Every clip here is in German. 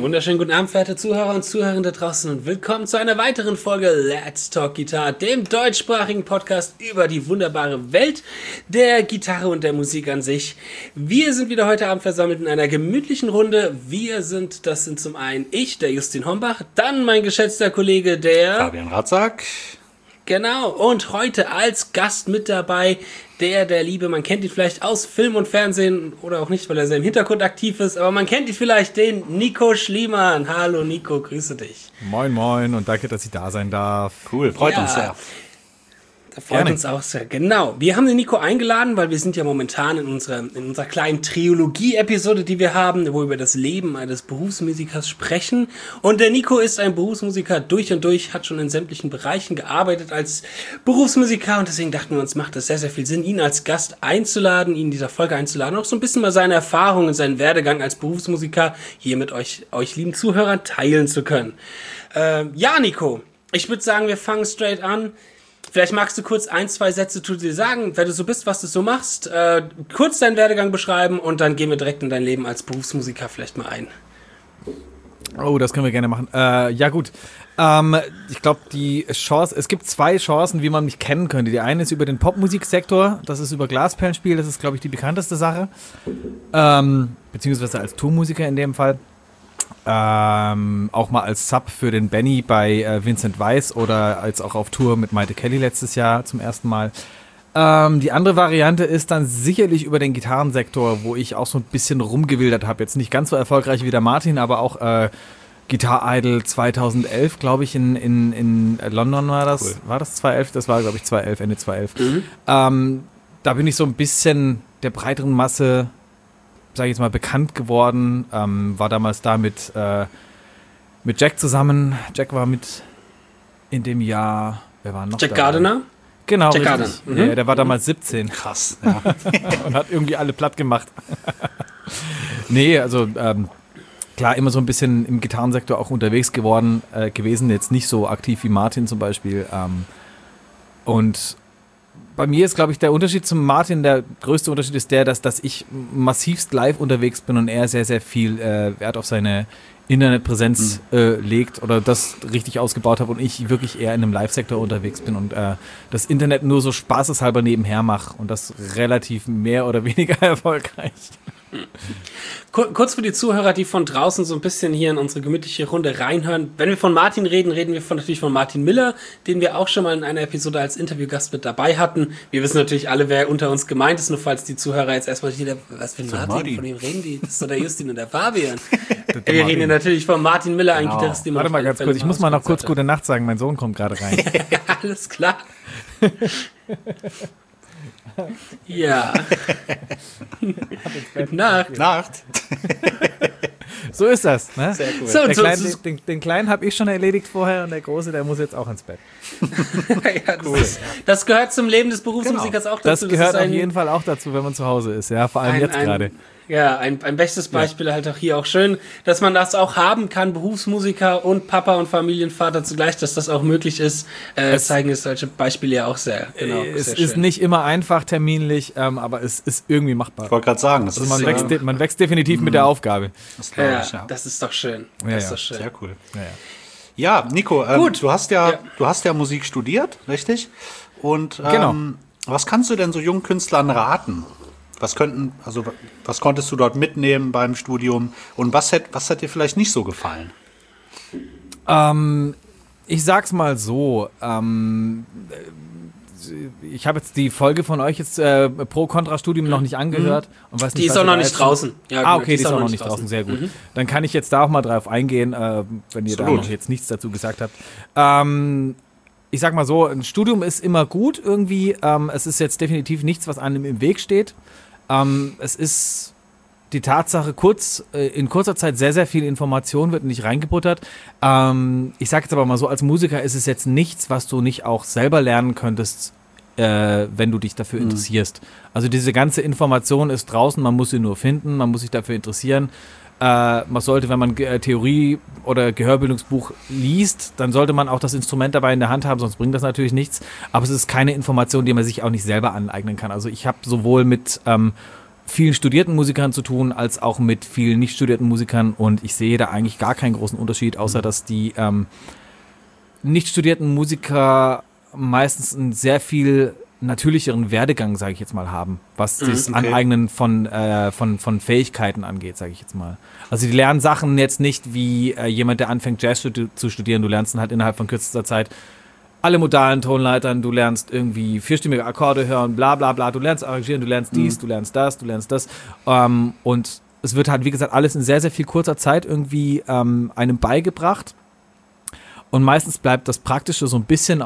wunderschönen guten Abend, verehrte Zuhörer und Zuhörerinnen da draußen und willkommen zu einer weiteren Folge Let's Talk Guitar, dem deutschsprachigen Podcast über die wunderbare Welt der Gitarre und der Musik an sich. Wir sind wieder heute Abend versammelt in einer gemütlichen Runde. Das sind zum einen ich, der Justin Hombach, dann mein geschätzter Kollege, der Fabian Ratzak. Genau, und heute als Gast mit dabei der Liebe, man kennt ihn vielleicht aus Film und Fernsehen oder auch nicht, weil er sehr im Hintergrund aktiv ist, aber man kennt ihn vielleicht, den Nico Schliemann. Hallo Nico, grüße dich. Moin moin und danke, dass ich da sein darf. Cool, freut uns sehr. Freut uns auch sehr, genau. Wir haben den Nico eingeladen, weil wir sind ja momentan in unserer kleinen Trilogie-Episode, die wir haben, wo wir über das Leben eines Berufsmusikers sprechen. Und der Nico ist ein Berufsmusiker durch und durch, hat schon in sämtlichen Bereichen gearbeitet als Berufsmusiker und deswegen dachten wir uns, macht es sehr, sehr viel Sinn, ihn als Gast einzuladen, ihn in dieser Folge einzuladen, auch so ein bisschen mal seine Erfahrungen, seinen Werdegang als Berufsmusiker hier mit euch lieben Zuhörern teilen zu können. Ja, Nico, ich würde sagen, wir fangen straight an. Vielleicht magst du kurz 1-2 Sätze zu dir sagen, wer du so bist, was du so machst, kurz deinen Werdegang beschreiben und dann gehen wir direkt in dein Leben als Berufsmusiker vielleicht mal ein. Oh, das können wir gerne machen. Ja gut, ich glaube es gibt zwei Chancen, wie man mich kennen könnte. Die eine ist über den Popmusiksektor, das ist über Glasperlenspiel, das ist glaube ich die bekannteste Sache, beziehungsweise als Tourmusiker in dem Fall. Auch mal als Sub für den Benny bei Vincent Weiss oder als auch auf Tour mit Maite Kelly letztes Jahr zum ersten Mal. Die andere Variante ist dann sicherlich über den Gitarrensektor, wo ich auch so ein bisschen rumgewildert habe. Jetzt nicht ganz so erfolgreich wie der Martin, aber auch Guitar Idol 2011, glaube ich, in London war das. Cool. War das 2011? Das war, glaube ich, 2011, Ende 2011. Da bin ich so ein bisschen der breiteren Masse, sage ich jetzt mal, bekannt geworden, war damals da mit Jack zusammen. Jack war mit in dem Jahr, wer war noch Jack dabei? Gardiner? Genau, Jack richtig. Ja, der war damals 17. Krass. Ja. Und hat irgendwie alle platt gemacht. Nee, also klar, immer so ein bisschen im Gitarrensektor auch unterwegs gewesen, jetzt nicht so aktiv wie Martin zum Beispiel. Und bei mir ist, glaube ich, der Unterschied zum Martin, der größte Unterschied ist der, dass ich massivst live unterwegs bin und er sehr, sehr viel Wert auf seine Internetpräsenz legt oder das richtig ausgebaut habe und ich wirklich eher in einem Live-Sektor unterwegs bin und das Internet nur so spaßeshalber nebenher mache und das relativ mehr oder weniger erfolgreich. Kurz für die Zuhörer, die von draußen so ein bisschen hier in unsere gemütliche Runde reinhören. Wenn wir von Martin reden, reden wir natürlich von Martin Miller, den wir auch schon mal in einer Episode als Interviewgast mit dabei hatten. Wir wissen natürlich alle, wer unter uns gemeint ist, nur falls die Zuhörer jetzt erstmal wieder, was für ein Martin, von wem reden die? Das ist doch der Justin und der Fabian. Wir reden hier natürlich von Martin Miller, ein Gitarrist, den man Warte mal ganz kurz, ich muss mal noch kurz gute Nacht sagen, mein Sohn kommt gerade rein. Alles klar. Ja. Nacht. So ist das, ne? Sehr cool. Den Kleinen habe ich schon erledigt vorher und der Große, der muss jetzt auch ins Bett. Ja, cool. Das gehört zum Leben des Berufsmusikers auch dazu. Das gehört auf jeden Fall auch dazu, wenn man zu Hause ist, ja, vor allem jetzt gerade. Ja, ein bestes Beispiel halt auch hier auch schön, dass man das auch haben kann, Berufsmusiker und Papa und Familienvater zugleich, dass das auch möglich ist, zeigen es solche Beispiele ja auch sehr, genau. Es sehr ist schön. nicht immer einfach terminlich, aber es ist irgendwie machbar. Ich wollte gerade sagen, das also ist man wächst definitiv mit der Aufgabe. Das das ist doch schön. Das ist doch schön. Sehr cool. Ja, Nico, Gut. du hast ja Musik studiert, richtig? Und genau. Was kannst du denn so jungen Künstlern raten? Was konntest du dort mitnehmen beim Studium und was hat dir vielleicht nicht so gefallen? Ich sag's mal so, ich habe jetzt die Folge von euch jetzt Pro-Kontra-Studium noch nicht angehört. Und weiß nicht, die ist auch noch nicht draußen. Ja, okay, die ist auch noch nicht draußen, sehr gut. Dann kann ich jetzt da auch mal drauf eingehen, wenn ihr da noch jetzt nichts dazu gesagt habt. Ich sag mal so, ein Studium ist immer gut irgendwie. Es ist jetzt definitiv nichts, was einem im Weg steht. Es ist die Tatsache, in kurzer Zeit sehr, sehr viel Information wird nicht reingebuttert. Ich sage jetzt aber mal so, als Musiker ist es jetzt nichts, was du nicht auch selber lernen könntest, wenn du dich dafür interessierst. Also diese ganze Information ist draußen, man muss sie nur finden, man muss sich dafür interessieren. Man sollte, wenn man Theorie- oder Gehörbildungsbuch liest, dann sollte man auch das Instrument dabei in der Hand haben, sonst bringt das natürlich nichts. Aber es ist keine Information, die man sich auch nicht selber aneignen kann. Also ich habe sowohl mit vielen studierten Musikern zu tun, als auch mit vielen nicht studierten Musikern und ich sehe da eigentlich gar keinen großen Unterschied, außer dass die nicht studierten Musiker meistens einen sehr viel natürlicheren Werdegang, sage ich jetzt mal, haben, was das Aneignen von Fähigkeiten angeht, sage ich jetzt mal. Also die lernen Sachen jetzt nicht wie jemand, der anfängt Jazz zu studieren, du lernst dann halt innerhalb von kürzester Zeit alle modalen Tonleitern, du lernst irgendwie vierstimmige Akkorde hören, bla bla bla, du lernst arrangieren, du lernst dies, du lernst das, und es wird halt, wie gesagt, alles in sehr, sehr viel kurzer Zeit irgendwie einem beigebracht und meistens bleibt das Praktische so ein bisschen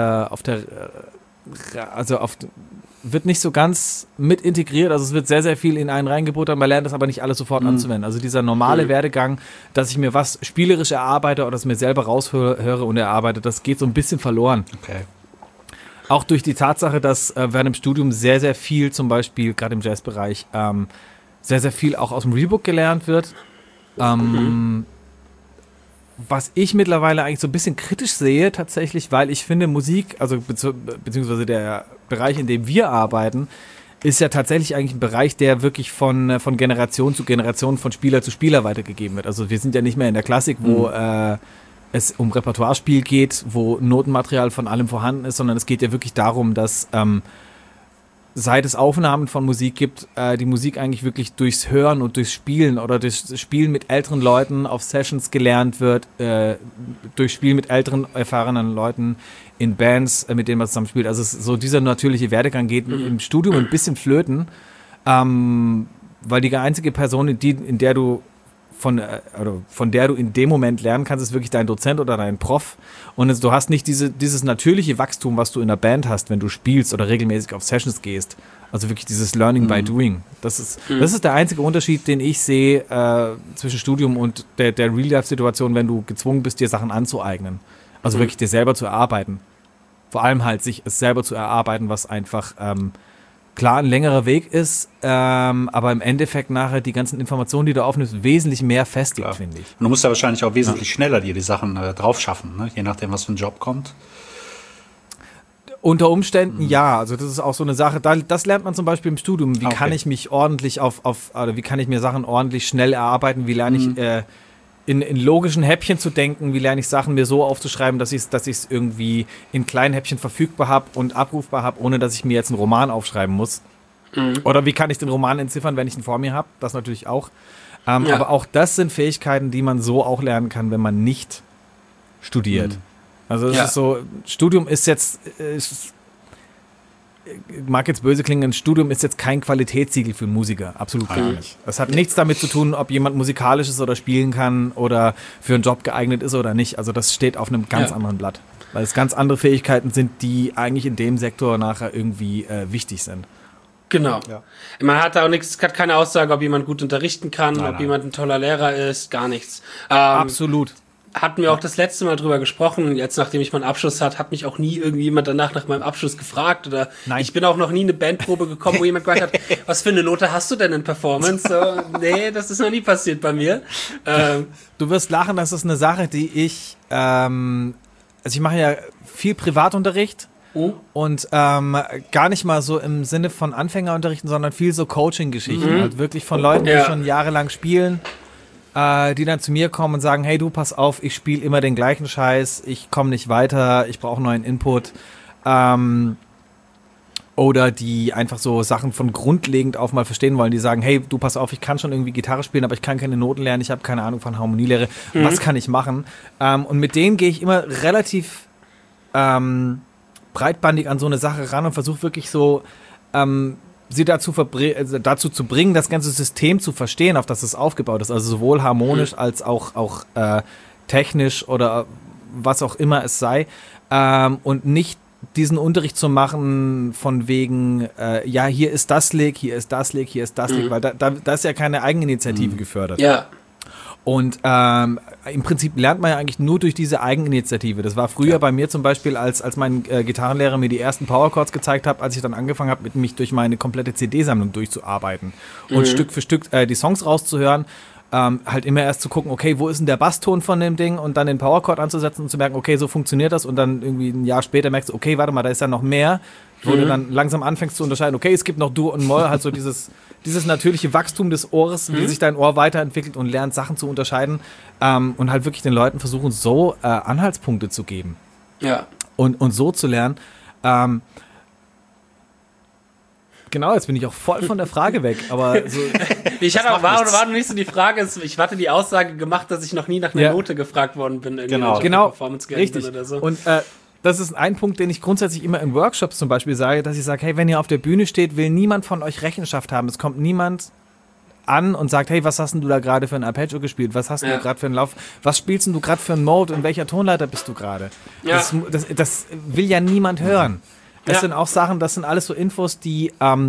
wird nicht so ganz mit integriert, also es wird sehr, sehr viel in einen reingebuttert, man lernt das aber nicht alles sofort anzuwenden. Also dieser normale Werdegang, dass ich mir was spielerisch erarbeite oder das mir selber raushöre und erarbeite, das geht so ein bisschen verloren. Okay. Auch durch die Tatsache, dass während dem Studium sehr, sehr viel, zum Beispiel gerade im Jazzbereich, sehr, sehr viel auch aus dem Reelbook gelernt wird. Was ich mittlerweile eigentlich so ein bisschen kritisch sehe tatsächlich, weil ich finde Musik, also beziehungsweise der Bereich, in dem wir arbeiten, ist ja tatsächlich eigentlich ein Bereich, der wirklich von Generation zu Generation, von Spieler zu Spieler weitergegeben wird. Also wir sind ja nicht mehr in der Klassik, wo es um Repertoirespiel geht, wo Notenmaterial von allem vorhanden ist, sondern es geht ja wirklich darum, dass seit es Aufnahmen von Musik gibt, die Musik eigentlich wirklich durchs Hören und durchs Spielen oder durchs Spielen mit älteren Leuten auf Sessions gelernt wird, durch Spielen mit älteren, erfahrenen Leuten in Bands, mit denen man zusammen spielt. Also so dieser natürliche Werdegang geht im Studium ein bisschen flöten, weil die einzige Person, in der du von der du in dem Moment lernen kannst, ist wirklich dein Dozent oder dein Prof. Und du hast nicht dieses natürliche Wachstum, was du in der Band hast, wenn du spielst oder regelmäßig auf Sessions gehst. Also wirklich dieses Learning by Doing. Das ist der einzige Unterschied, den ich sehe zwischen Studium und der Real-Life-Situation, wenn du gezwungen bist, dir Sachen anzueignen. Also wirklich dir selber zu erarbeiten. Vor allem halt sich es selber zu erarbeiten, was einfach klar ein längerer Weg ist, aber im Endeffekt nachher die ganzen Informationen, die du aufnimmst, wesentlich mehr festigt, finde ich. Und du musst ja wahrscheinlich auch wesentlich schneller dir die Sachen drauf schaffen, ne? Je nachdem, was für ein Job kommt. Unter Umständen ja, also das ist auch so eine Sache, das lernt man zum Beispiel im Studium, wie kann ich mich ordentlich wie kann ich mir Sachen ordentlich schnell erarbeiten, wie lerne ich in logischen Häppchen zu denken, wie lerne ich Sachen mir so aufzuschreiben, dass ich es irgendwie in kleinen Häppchen verfügbar habe und abrufbar habe, ohne dass ich mir jetzt einen Roman aufschreiben muss. Oder wie kann ich den Roman entziffern, wenn ich ihn vor mir habe, das natürlich auch. Aber auch das sind Fähigkeiten, die man so auch lernen kann, wenn man nicht studiert. Also es ist so, Studium ist jetzt, mag jetzt böse klingen, ein Studium ist jetzt kein Qualitätssiegel für Musiker, absolut gar nicht. Das hat nichts damit zu tun, ob jemand musikalisch ist oder spielen kann oder für einen Job geeignet ist oder nicht. Also das steht auf einem ganz anderen Blatt, weil es ganz andere Fähigkeiten sind, die eigentlich in dem Sektor nachher irgendwie wichtig sind. Genau. Ja. Man hat da auch nichts, hat keine Aussage, ob jemand gut unterrichten kann, ob jemand ein toller Lehrer ist, gar nichts. Absolut. Hatten wir auch das letzte Mal drüber gesprochen, jetzt nachdem ich meinen Abschluss hatte, hat mich auch nie irgendjemand danach nach meinem Abschluss gefragt oder ich bin auch noch nie in eine Bandprobe gekommen, wo jemand gesagt hat, was für eine Note hast du denn in Performance? So, nee, das ist noch nie passiert bei mir. Du wirst lachen, das ist eine Sache, die ich, also ich mache ja viel Privatunterricht und gar nicht mal so im Sinne von Anfängerunterrichten, sondern viel so Coaching-Geschichten, halt wirklich von Leuten, die schon jahrelang spielen, die dann zu mir kommen und sagen, hey du, pass auf, ich spiele immer den gleichen Scheiß, ich komme nicht weiter, ich brauche neuen Input. Oder die einfach so Sachen von grundlegend auf mal verstehen wollen, die sagen, hey du, pass auf, ich kann schon irgendwie Gitarre spielen, aber ich kann keine Noten lernen, ich habe keine Ahnung von Harmonielehre, was kann ich machen? Und mit denen gehe ich immer relativ breitbandig an so eine Sache ran und versuche wirklich so sie dazu zu bringen, das ganze System zu verstehen, auf das es aufgebaut ist. Also sowohl harmonisch als auch technisch oder was auch immer es sei. Und nicht diesen Unterricht zu machen von wegen, hier ist das Lick, hier ist das Lick, hier ist das Lick, weil da ist ja keine Eigeninitiative gefördert. Ja. Und im Prinzip lernt man ja eigentlich nur durch diese Eigeninitiative. Das war früher bei mir zum Beispiel, als mein Gitarrenlehrer mir die ersten Powerchords gezeigt hat, als ich dann angefangen habe, mich durch meine komplette CD-Sammlung durchzuarbeiten und Stück für Stück die Songs rauszuhören. Halt immer erst zu gucken, okay, wo ist denn der Basston von dem Ding und dann den Powerchord anzusetzen und zu merken, okay, so funktioniert das und dann irgendwie ein Jahr später merkst du, okay, warte mal, da ist ja noch mehr, wo du dann langsam anfängst zu unterscheiden, okay, es gibt noch Dur und Moll, halt so dieses natürliche Wachstum des Ohres, wie sich dein Ohr weiterentwickelt und lernt, Sachen zu unterscheiden und halt wirklich den Leuten versuchen, so Anhaltspunkte zu geben. Ja. Und so zu lernen. Genau, jetzt bin ich auch voll von der Frage weg, aber so. War noch nicht so die Frage, ich hatte die Aussage gemacht, dass ich noch nie nach einer Note gefragt worden bin. Genau, richtig. Oder so. Und das ist ein Punkt, den ich grundsätzlich immer in Workshops zum Beispiel sage, dass ich sage, hey, wenn ihr auf der Bühne steht, will niemand von euch Rechenschaft haben. Es kommt niemand an und sagt, hey, was hast denn du da gerade für ein Arpeggio gespielt? Was hast du gerade für einen Lauf? Was spielst denn du gerade für einen Mode? In welcher Tonleiter bist du gerade? Ja. Das will ja niemand hören. Das sind auch Sachen, das sind alles so Infos, die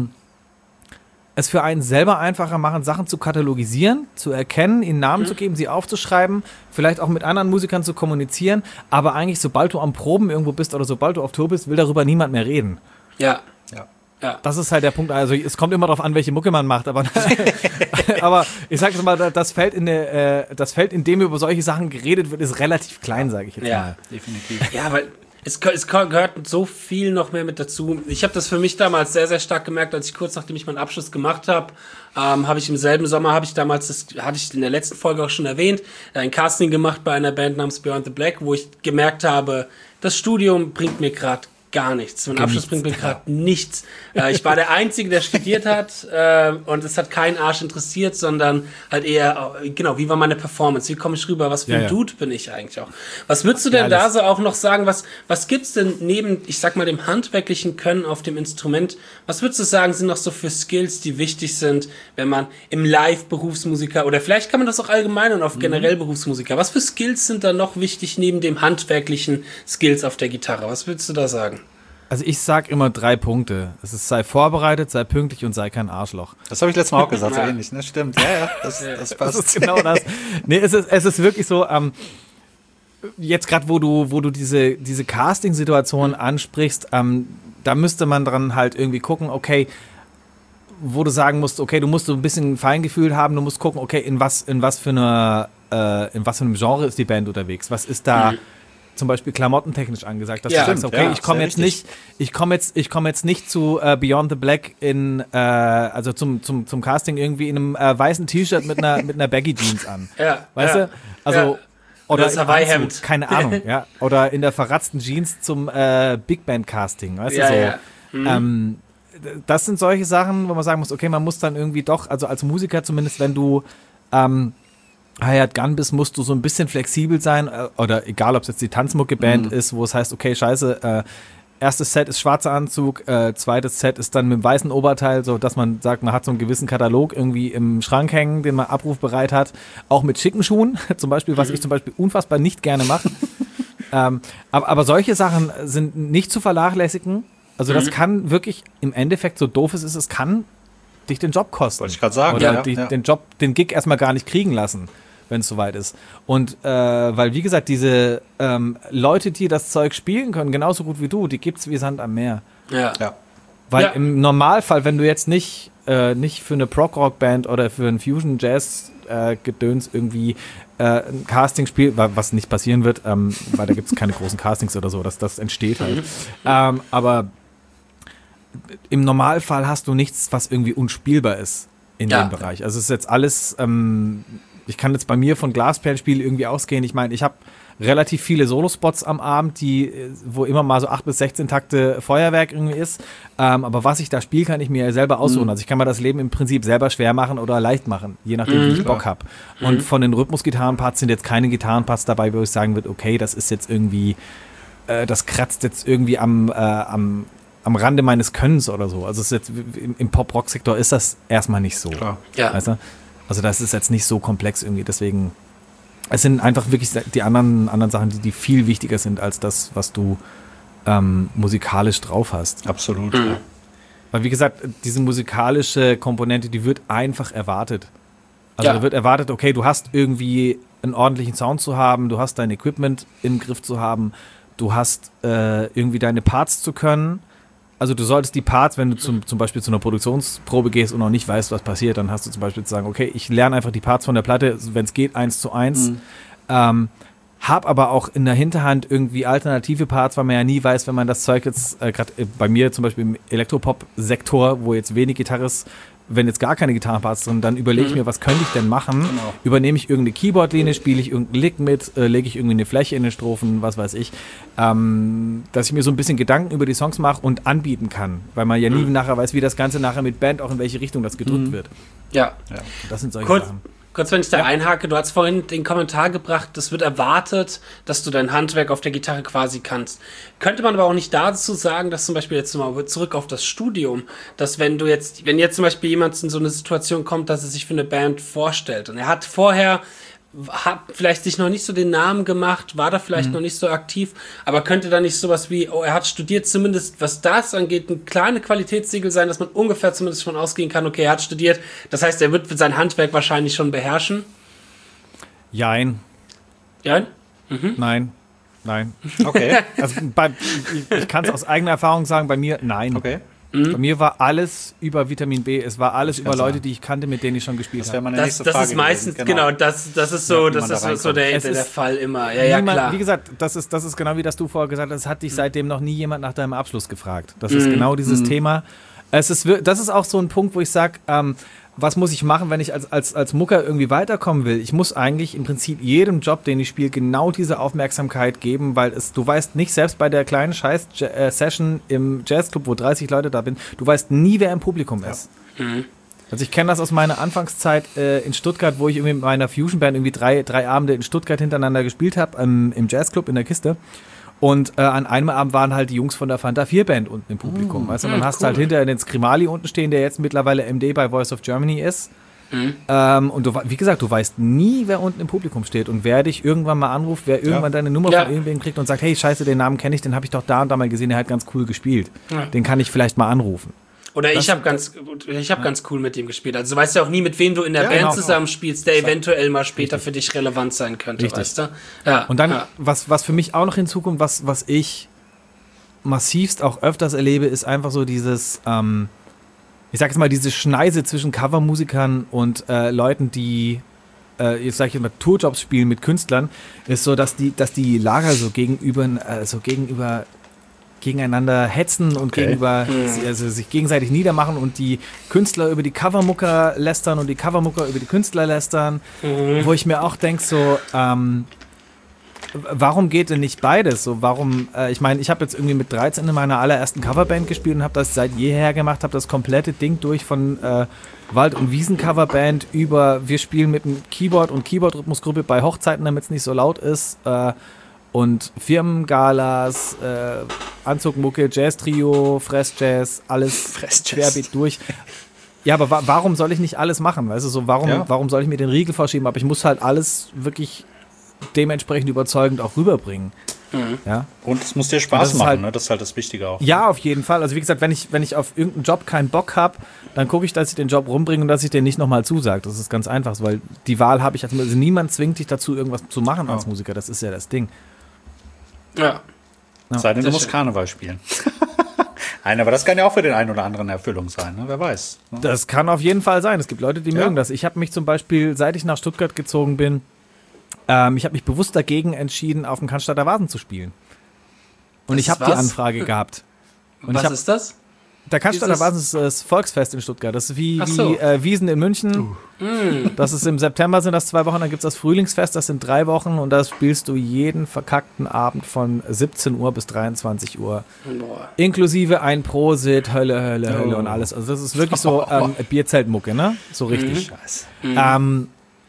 es für einen selber einfacher machen, Sachen zu katalogisieren, zu erkennen, ihnen Namen zu geben, sie aufzuschreiben, vielleicht auch mit anderen Musikern zu kommunizieren, aber eigentlich, sobald du am Proben irgendwo bist oder sobald du auf Tour bist, will darüber niemand mehr reden. Ja. Das ist halt der Punkt, also es kommt immer darauf an, welche Mucke man macht, aber, aber ich sag mal, das Feld, in dem über solche Sachen geredet wird, ist relativ klein, sage ich jetzt mal. Definitiv. Ja, weil es gehört so viel noch mehr mit dazu. Ich habe das für mich damals sehr, sehr stark gemerkt, als ich kurz nachdem ich meinen Abschluss gemacht habe, habe ich im selben Sommer, hatte ich in der letzten Folge auch schon erwähnt, ein Casting gemacht bei einer Band namens Beyond the Black, wo ich gemerkt habe, das Studium bringt mir gerade gar nichts. Mein Abschluss bringt mir gerade nichts. Ich war der Einzige, der studiert hat und es hat keinen Arsch interessiert, sondern halt eher, genau, wie war meine Performance? Wie komme ich rüber? Was für ein Dude bin ich eigentlich auch? Was würdest du denn da so auch noch sagen? Was gibt's denn neben, ich sag mal, dem handwerklichen Können auf dem Instrument? Was würdest du sagen, sind noch so für Skills, die wichtig sind, wenn man im Live-Berufsmusiker oder vielleicht kann man das auch allgemein und auf generell Berufsmusiker. Was für Skills sind da noch wichtig neben dem handwerklichen Skills auf der Gitarre? Was würdest du da sagen? Also ich sag immer 3 Punkte. Es ist, sei vorbereitet, sei pünktlich und sei kein Arschloch. Das habe ich letztes Mal auch gesagt, so ähnlich, ne? Stimmt, das passt. Das ist genau das. Nee, es ist wirklich so, jetzt gerade, wo du diese Casting-Situation ansprichst, da müsste man dran halt irgendwie gucken, okay, wo du sagen musst, okay, du musst so ein bisschen Feingefühl haben, du musst gucken, okay, in was für einem Genre ist die Band unterwegs? Was ist da zum Beispiel klamottentechnisch angesagt, dass du sagst, okay, ich komme jetzt nicht zu Beyond the Black also zum Casting irgendwie in einem weißen T-Shirt mit einer Baggy Jeans an. Weißt du? Also oder das Hawaii-Hemd. Keine Ahnung, oder in der verratzten Jeans zum Big Band Casting, weißt du so. Das sind solche Sachen, wo man sagen muss, okay, man muss dann irgendwie doch, also als Musiker zumindest, wenn du Hired Gun bist, musst du so ein bisschen flexibel sein, oder egal, ob es jetzt die Tanzmucke-Band ist, wo es heißt, okay, scheiße, erstes Set ist schwarzer Anzug, zweites Set ist dann mit dem weißen Oberteil, so dass man sagt, man hat so einen gewissen Katalog irgendwie im Schrank hängen, den man abrufbereit hat, auch mit schicken Schuhen, zum Beispiel, was ich zum Beispiel unfassbar nicht gerne mache. Aber solche Sachen sind nicht zu vernachlässigen. Also das kann wirklich im Endeffekt, so doof es ist, es kann dich den Job kosten. Wollte ich gerade sagen. Oder den Gig erstmal gar nicht kriegen lassen, wenn es soweit ist. Und weil, wie gesagt, diese Leute, die das Zeug spielen können, genauso gut wie du, die gibt's wie Sand am Meer. Ja. Weil im Normalfall, wenn du jetzt nicht für eine Prog-Rock-Band oder für ein Fusion-Jazz-Gedöns irgendwie ein Casting spielst, was nicht passieren wird, weil da gibt's keine großen Castings oder so, das entsteht halt. Aber im Normalfall hast du nichts, was irgendwie unspielbar ist in dem Bereich. Also es ist jetzt alles, ich kann jetzt bei mir von Glasperlenspiel irgendwie ausgehen. Ich meine, ich habe relativ viele Solospots am Abend, wo immer mal so 8 bis 16 Takte Feuerwerk irgendwie ist. Aber was ich da spiele, kann ich mir selber aussuchen. Also ich kann mir das Leben im Prinzip selber schwer machen oder leicht machen, je nachdem, wie ich Bock habe. Und von den Rhythmusgitarrenparts sind jetzt keine Gitarrenparts dabei, wo ich sagen würde, okay, das ist jetzt irgendwie, das kratzt jetzt irgendwie am Rande meines Könnens oder so. Also es ist jetzt, im Pop-Rock-Sektor ist das erstmal nicht so. Klar. Weißt du? Also das ist jetzt nicht so komplex irgendwie. Deswegen, es sind einfach wirklich die anderen Sachen, die viel wichtiger sind als das, was du musikalisch drauf hast. Absolut. Weil wie gesagt, diese musikalische Komponente, die wird einfach erwartet. Also da wird erwartet, okay, du hast irgendwie einen ordentlichen Sound zu haben, du hast dein Equipment im Griff zu haben, du hast irgendwie deine Parts zu können. Also du solltest die Parts, wenn du zum Beispiel zu einer Produktionsprobe gehst und noch nicht weißt, was passiert, dann hast du zum Beispiel zu sagen, okay, ich lerne einfach die Parts von der Platte, wenn es geht, 1:1. Hab aber auch in der Hinterhand irgendwie alternative Parts, weil man ja nie weiß, wenn man das Zeug jetzt, gerade bei mir zum Beispiel im Elektropop-Sektor, wo jetzt wenig Gitarrist wenn jetzt gar keine Gitarrenparts drin, dann überlege ich mir, was könnte ich denn machen? Genau. Übernehme ich irgendeine Keyboard-Linie, spiele ich irgendeinen Lick mit, lege ich irgendwie eine Fläche in den Strophen, was weiß ich. Dass ich mir so ein bisschen Gedanken über die Songs mache und anbieten kann. Weil man ja nie nachher weiß, wie das Ganze nachher mit Band auch in welche Richtung das gedrückt wird. Ja. Das sind solche Sachen. Kurz, wenn ich da einhake, du hast vorhin den Kommentar gebracht, das wird erwartet, dass du dein Handwerk auf der Gitarre quasi kannst. Könnte man aber auch nicht dazu sagen, dass zum Beispiel jetzt mal zurück auf das Studium, dass wenn jetzt zum Beispiel jemand in so eine Situation kommt, dass er sich für eine Band vorstellt und er hat vorher vielleicht sich noch nicht so den Namen gemacht, war da vielleicht noch nicht so aktiv, aber könnte da nicht sowas wie, er hat studiert, zumindest was das angeht, ein kleines Qualitätssiegel sein, dass man ungefähr zumindest von ausgehen kann, okay, er hat studiert, das heißt, er wird sein Handwerk wahrscheinlich schon beherrschen? Jein. Jein? Nein. Okay. Also ich kann es aus eigener Erfahrung sagen, bei mir nein. Okay. Bei mir war alles über Vitamin B, es war alles über Leute, die ich kannte, mit denen ich schon gespielt habe. Das ist meistens, genau, das ist so, der Fall immer. Ja, klar. Wie gesagt, das ist genau wie das du vorher gesagt hast, es hat dich seitdem noch nie jemand nach deinem Abschluss gefragt. Das ist genau dieses Thema. Das ist auch so ein Punkt, wo ich sage, was muss ich machen, wenn ich als Mucker irgendwie weiterkommen will? Ich muss eigentlich im Prinzip jedem Job, den ich spiele, genau diese Aufmerksamkeit geben, weil du weißt nicht, selbst bei der kleinen Scheiß-Session im Jazzclub, wo 30 Leute da sind, du weißt nie, wer im Publikum ist. Also ich kenne das aus meiner Anfangszeit in Stuttgart, wo ich irgendwie mit meiner Fusion-Band irgendwie drei Abende in Stuttgart hintereinander gespielt habe, im Jazzclub in der Kiste. Und an einem Abend waren halt die Jungs von der Fanta 4 Band unten im Publikum. Weißt du, dann hast du halt hinterher den Skrimali unten stehen, der jetzt mittlerweile MD bei Voice of Germany ist. Und wie gesagt, du weißt nie, wer unten im Publikum steht und wer dich irgendwann mal anruft, wer irgendwann deine Nummer von irgendwem kriegt und sagt, hey, scheiße, den Namen kenne ich, den habe ich doch da und da mal gesehen, der hat ganz cool gespielt. Den kann ich vielleicht mal anrufen. Oder ich habe ganz cool mit dem gespielt. Also du weißt ja auch nie, mit wem du in der Band zusammenspielst, der eventuell mal später für dich relevant sein könnte, weißt du? Ja. Und dann, was für mich auch noch hinzukommt, was ich massivst auch öfters erlebe, ist einfach so dieses, ich sag jetzt mal, diese Schneise zwischen Covermusikern und Leuten, die jetzt sage ich immer Tourjobs spielen mit Künstlern, ist so, dass die Lager so gegeneinander hetzen und sich gegenseitig niedermachen und die Künstler über die Covermucker lästern und die Covermucker über die Künstler lästern, wo ich mir auch denke, so, warum geht denn nicht beides? So, warum, ich meine, ich habe jetzt irgendwie mit 13 in meiner allerersten Coverband gespielt und habe das seit jeher gemacht, habe das komplette Ding durch von Wald- und Wiesen-Coverband über, wir spielen mit einem Keyboard und Keyboard-Rhythmusgruppe bei Hochzeiten, damit es nicht so laut ist, und Firmengalas, Anzugmucke, Jazz-Trio, Fress-Jazz, alles querbeet durch. Ja, aber warum soll ich nicht alles machen? Weißt du, so warum soll ich mir den Riegel vorschieben? Aber ich muss halt alles wirklich dementsprechend überzeugend auch rüberbringen. Ja? Und es muss dir Spaß machen, halt, ne? Das ist halt das Wichtige auch. Ja, auf jeden Fall. Also wie gesagt, wenn ich auf irgendeinen Job keinen Bock habe, dann gucke ich, dass ich den Job rumbringe und dass ich den nicht nochmal zusage. Das ist ganz einfach, weil die Wahl habe ich. Also niemand zwingt dich dazu, irgendwas zu machen als Musiker. Das ist ja das Ding. Ja. Sei denn, du musst Karneval spielen. Nein, aber das kann ja auch für den einen oder anderen Erfüllung sein, ne? Wer weiß. Ne? Das kann auf jeden Fall sein. Es gibt Leute, die mögen das. Ich habe mich zum Beispiel, seit ich nach Stuttgart gezogen bin, ich habe mich bewusst dagegen entschieden, auf dem Cannstatter Vasen zu spielen. Und ich habe die Anfrage gehabt. Und was ist das? Der Cannstatter Vasen ist das Volksfest in Stuttgart. Das ist wie Wiesen in München. Das ist im September, sind das 2 Wochen. Dann gibt es das Frühlingsfest, das sind 3 Wochen. Und da spielst du jeden verkackten Abend von 17 Uhr bis 23 Uhr. Boah. Inklusive ein Prosit, Hölle und alles. Also das ist wirklich so Bierzeltmucke, ne? So richtig. Scheiße.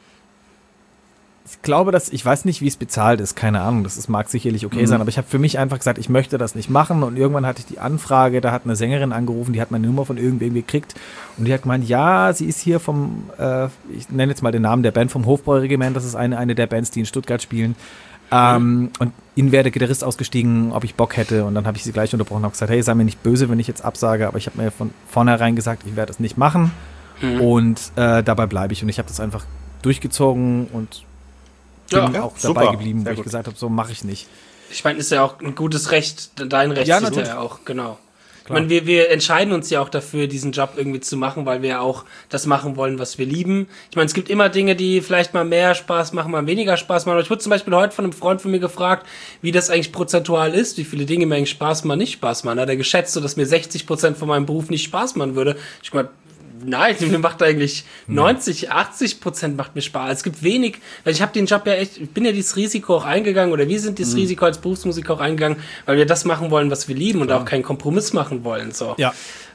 Ich glaube, ich weiß nicht, wie es bezahlt ist, keine Ahnung, das mag sicherlich okay sein, aber ich habe für mich einfach gesagt, ich möchte das nicht machen und irgendwann hatte ich die Anfrage, da hat eine Sängerin angerufen, die hat meine Nummer von irgendwem gekriegt und die hat gemeint, ja, sie ist hier vom, ich nenne jetzt mal den Namen der Band, vom Hofbräu-Regiment, das ist eine der Bands, die in Stuttgart spielen und ihnen wäre der Gitarrist ausgestiegen, ob ich Bock hätte und dann habe ich sie gleich unterbrochen und habe gesagt, hey, sei mir nicht böse, wenn ich jetzt absage, aber ich habe mir von vornherein gesagt, ich werde das nicht machen und dabei bleibe ich und ich habe das einfach durchgezogen und bin auch dabei geblieben, wo ich gesagt habe, so mache ich nicht. Ich meine, ist ja auch ein gutes Recht, dein Recht ist ja auch, genau. Ich meine, wir entscheiden uns ja auch dafür, diesen Job irgendwie zu machen, weil wir ja auch das machen wollen, was wir lieben. Ich meine, es gibt immer Dinge, die vielleicht mal mehr Spaß machen, mal weniger Spaß machen. Ich wurde zum Beispiel heute von einem Freund von mir gefragt, wie das eigentlich prozentual ist, wie viele Dinge mir eigentlich Spaß machen, nicht Spaß machen. Hat er geschätzt, so dass mir 60% von meinem Beruf nicht Spaß machen würde. Ich meine, Nein, mir macht eigentlich 90-80% macht mir Spaß. Es gibt wenig, weil ich habe den Job ja echt, ich bin ja dieses Risiko auch eingegangen, oder wir sind dieses Risiko als Berufsmusiker auch eingegangen, weil wir das machen wollen, was wir lieben und auch keinen Kompromiss machen wollen. So. Ja.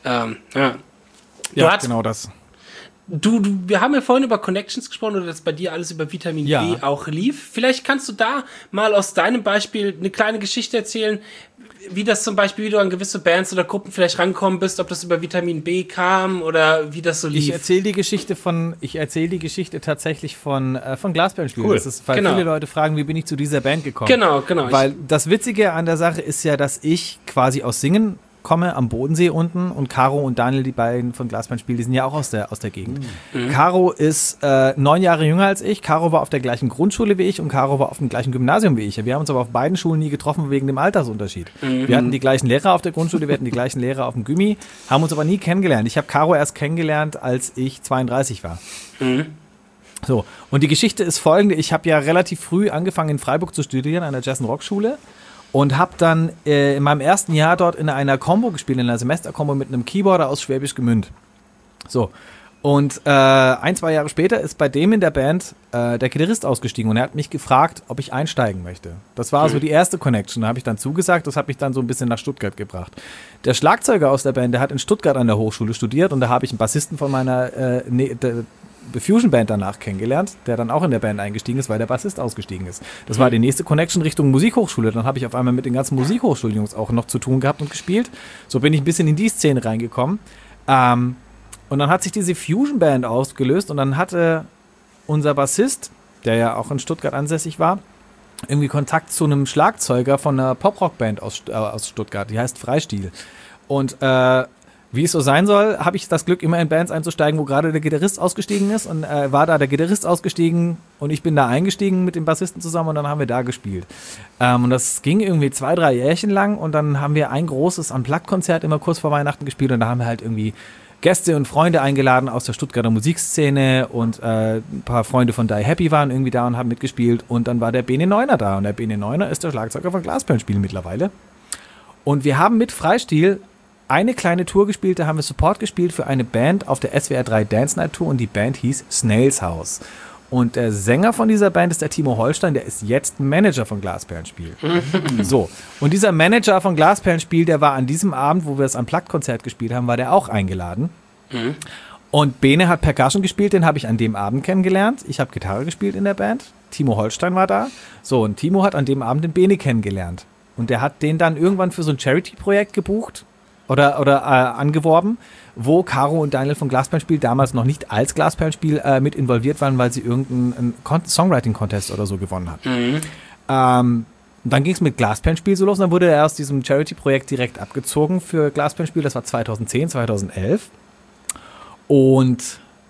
Genau das. Wir haben ja vorhin über Connections gesprochen oder dass bei dir alles über Vitamin B auch lief. Vielleicht kannst du da mal aus deinem Beispiel eine kleine Geschichte erzählen, wie das zum Beispiel, wie du an gewisse Bands oder Gruppen vielleicht rankommen bist, ob das über Vitamin B kam oder wie das so lief. Ich erzähle die Geschichte tatsächlich von Glasperlenspiel. Cool. Das ist, weil viele Leute fragen, wie bin ich zu dieser Band gekommen? Genau. Weil das Witzige an der Sache ist ja, dass ich quasi aus Singen komme, am Bodensee unten, und Caro und Daniel, die beiden von Glasperlenspiel, die sind ja auch aus der Gegend. Caro ist 9 Jahre jünger als ich. Caro war auf der gleichen Grundschule wie ich und Caro war auf dem gleichen Gymnasium wie ich. Wir haben uns aber auf beiden Schulen nie getroffen wegen dem Altersunterschied. Wir hatten die gleichen Lehrer auf der Grundschule, wir hatten die gleichen Lehrer auf dem Gymi, haben uns aber nie kennengelernt. Ich habe Caro erst kennengelernt, als ich 32 war. So, und die Geschichte ist folgende. Ich habe ja relativ früh angefangen, in Freiburg zu studieren, an der Jazz- und Rockschule. Und habe dann in meinem ersten Jahr dort in einer Combo gespielt, in einer Semestercombo mit einem Keyboarder aus Schwäbisch Gmünd. So. Und 1-2 Jahre später ist bei dem in der Band der Gitarrist ausgestiegen und er hat mich gefragt, ob ich einsteigen möchte. Das war so die erste Connection. Da habe ich dann zugesagt, das hat mich dann so ein bisschen nach Stuttgart gebracht. Der Schlagzeuger aus der Band, der hat in Stuttgart an der Hochschule studiert und da habe ich einen Bassisten von meiner Fusion-Band danach kennengelernt, der dann auch in der Band eingestiegen ist, weil der Bassist ausgestiegen ist. Das war die nächste Connection Richtung Musikhochschule. Dann habe ich auf einmal mit den ganzen Musikhochschuljungs auch noch zu tun gehabt und gespielt. So bin ich ein bisschen in die Szene reingekommen. Und dann hat sich diese Fusion-Band ausgelöst und dann hatte unser Bassist, der ja auch in Stuttgart ansässig war, irgendwie Kontakt zu einem Schlagzeuger von einer Pop-Rock-Band aus Stuttgart, die heißt Freistil. Und wie es so sein soll, habe ich das Glück, immer in Bands einzusteigen, wo gerade der Gitarrist ausgestiegen ist. Und war da der Gitarrist ausgestiegen und ich bin da eingestiegen mit dem Bassisten zusammen und dann haben wir da gespielt. Und das ging irgendwie 2-3 Jährchen lang und dann haben wir ein großes Unplugged-Konzert immer kurz vor Weihnachten gespielt und da haben wir halt irgendwie Gäste und Freunde eingeladen aus der Stuttgarter Musikszene und ein paar Freunde von Die Happy waren irgendwie da und haben mitgespielt und dann war der Bene Neuner da und der Bene Neuner ist der Schlagzeuger von Glasperlenspiel mittlerweile. Und wir haben mit Freistil eine kleine Tour gespielt, da haben wir Support gespielt für eine Band auf der SWR 3 Dance Night Tour und die Band hieß Snails House. Und der Sänger von dieser Band ist der Timo Holstein, der ist jetzt Manager von Glasperlenspiel. So, und dieser Manager von Glasperlenspiel, der war an diesem Abend, wo wir das Unplugged-Konzert gespielt haben, war der auch eingeladen. Und Bene hat Percussion gespielt, den habe ich an dem Abend kennengelernt. Ich habe Gitarre gespielt in der Band, Timo Holstein war da. So, und Timo hat an dem Abend den Bene kennengelernt. Und der hat den dann irgendwann für so ein Charity-Projekt gebucht oder angeworben, wo Caro und Daniel von Glasperlenspiel damals noch nicht als Glasperlenspiel mit involviert waren, weil sie irgendeinen Songwriting-Contest oder so gewonnen hatten. Dann ging es mit Glasperlenspiel so los und dann wurde er aus diesem Charity-Projekt direkt abgezogen für Glasperlenspiel. Das war 2010, 2011. Und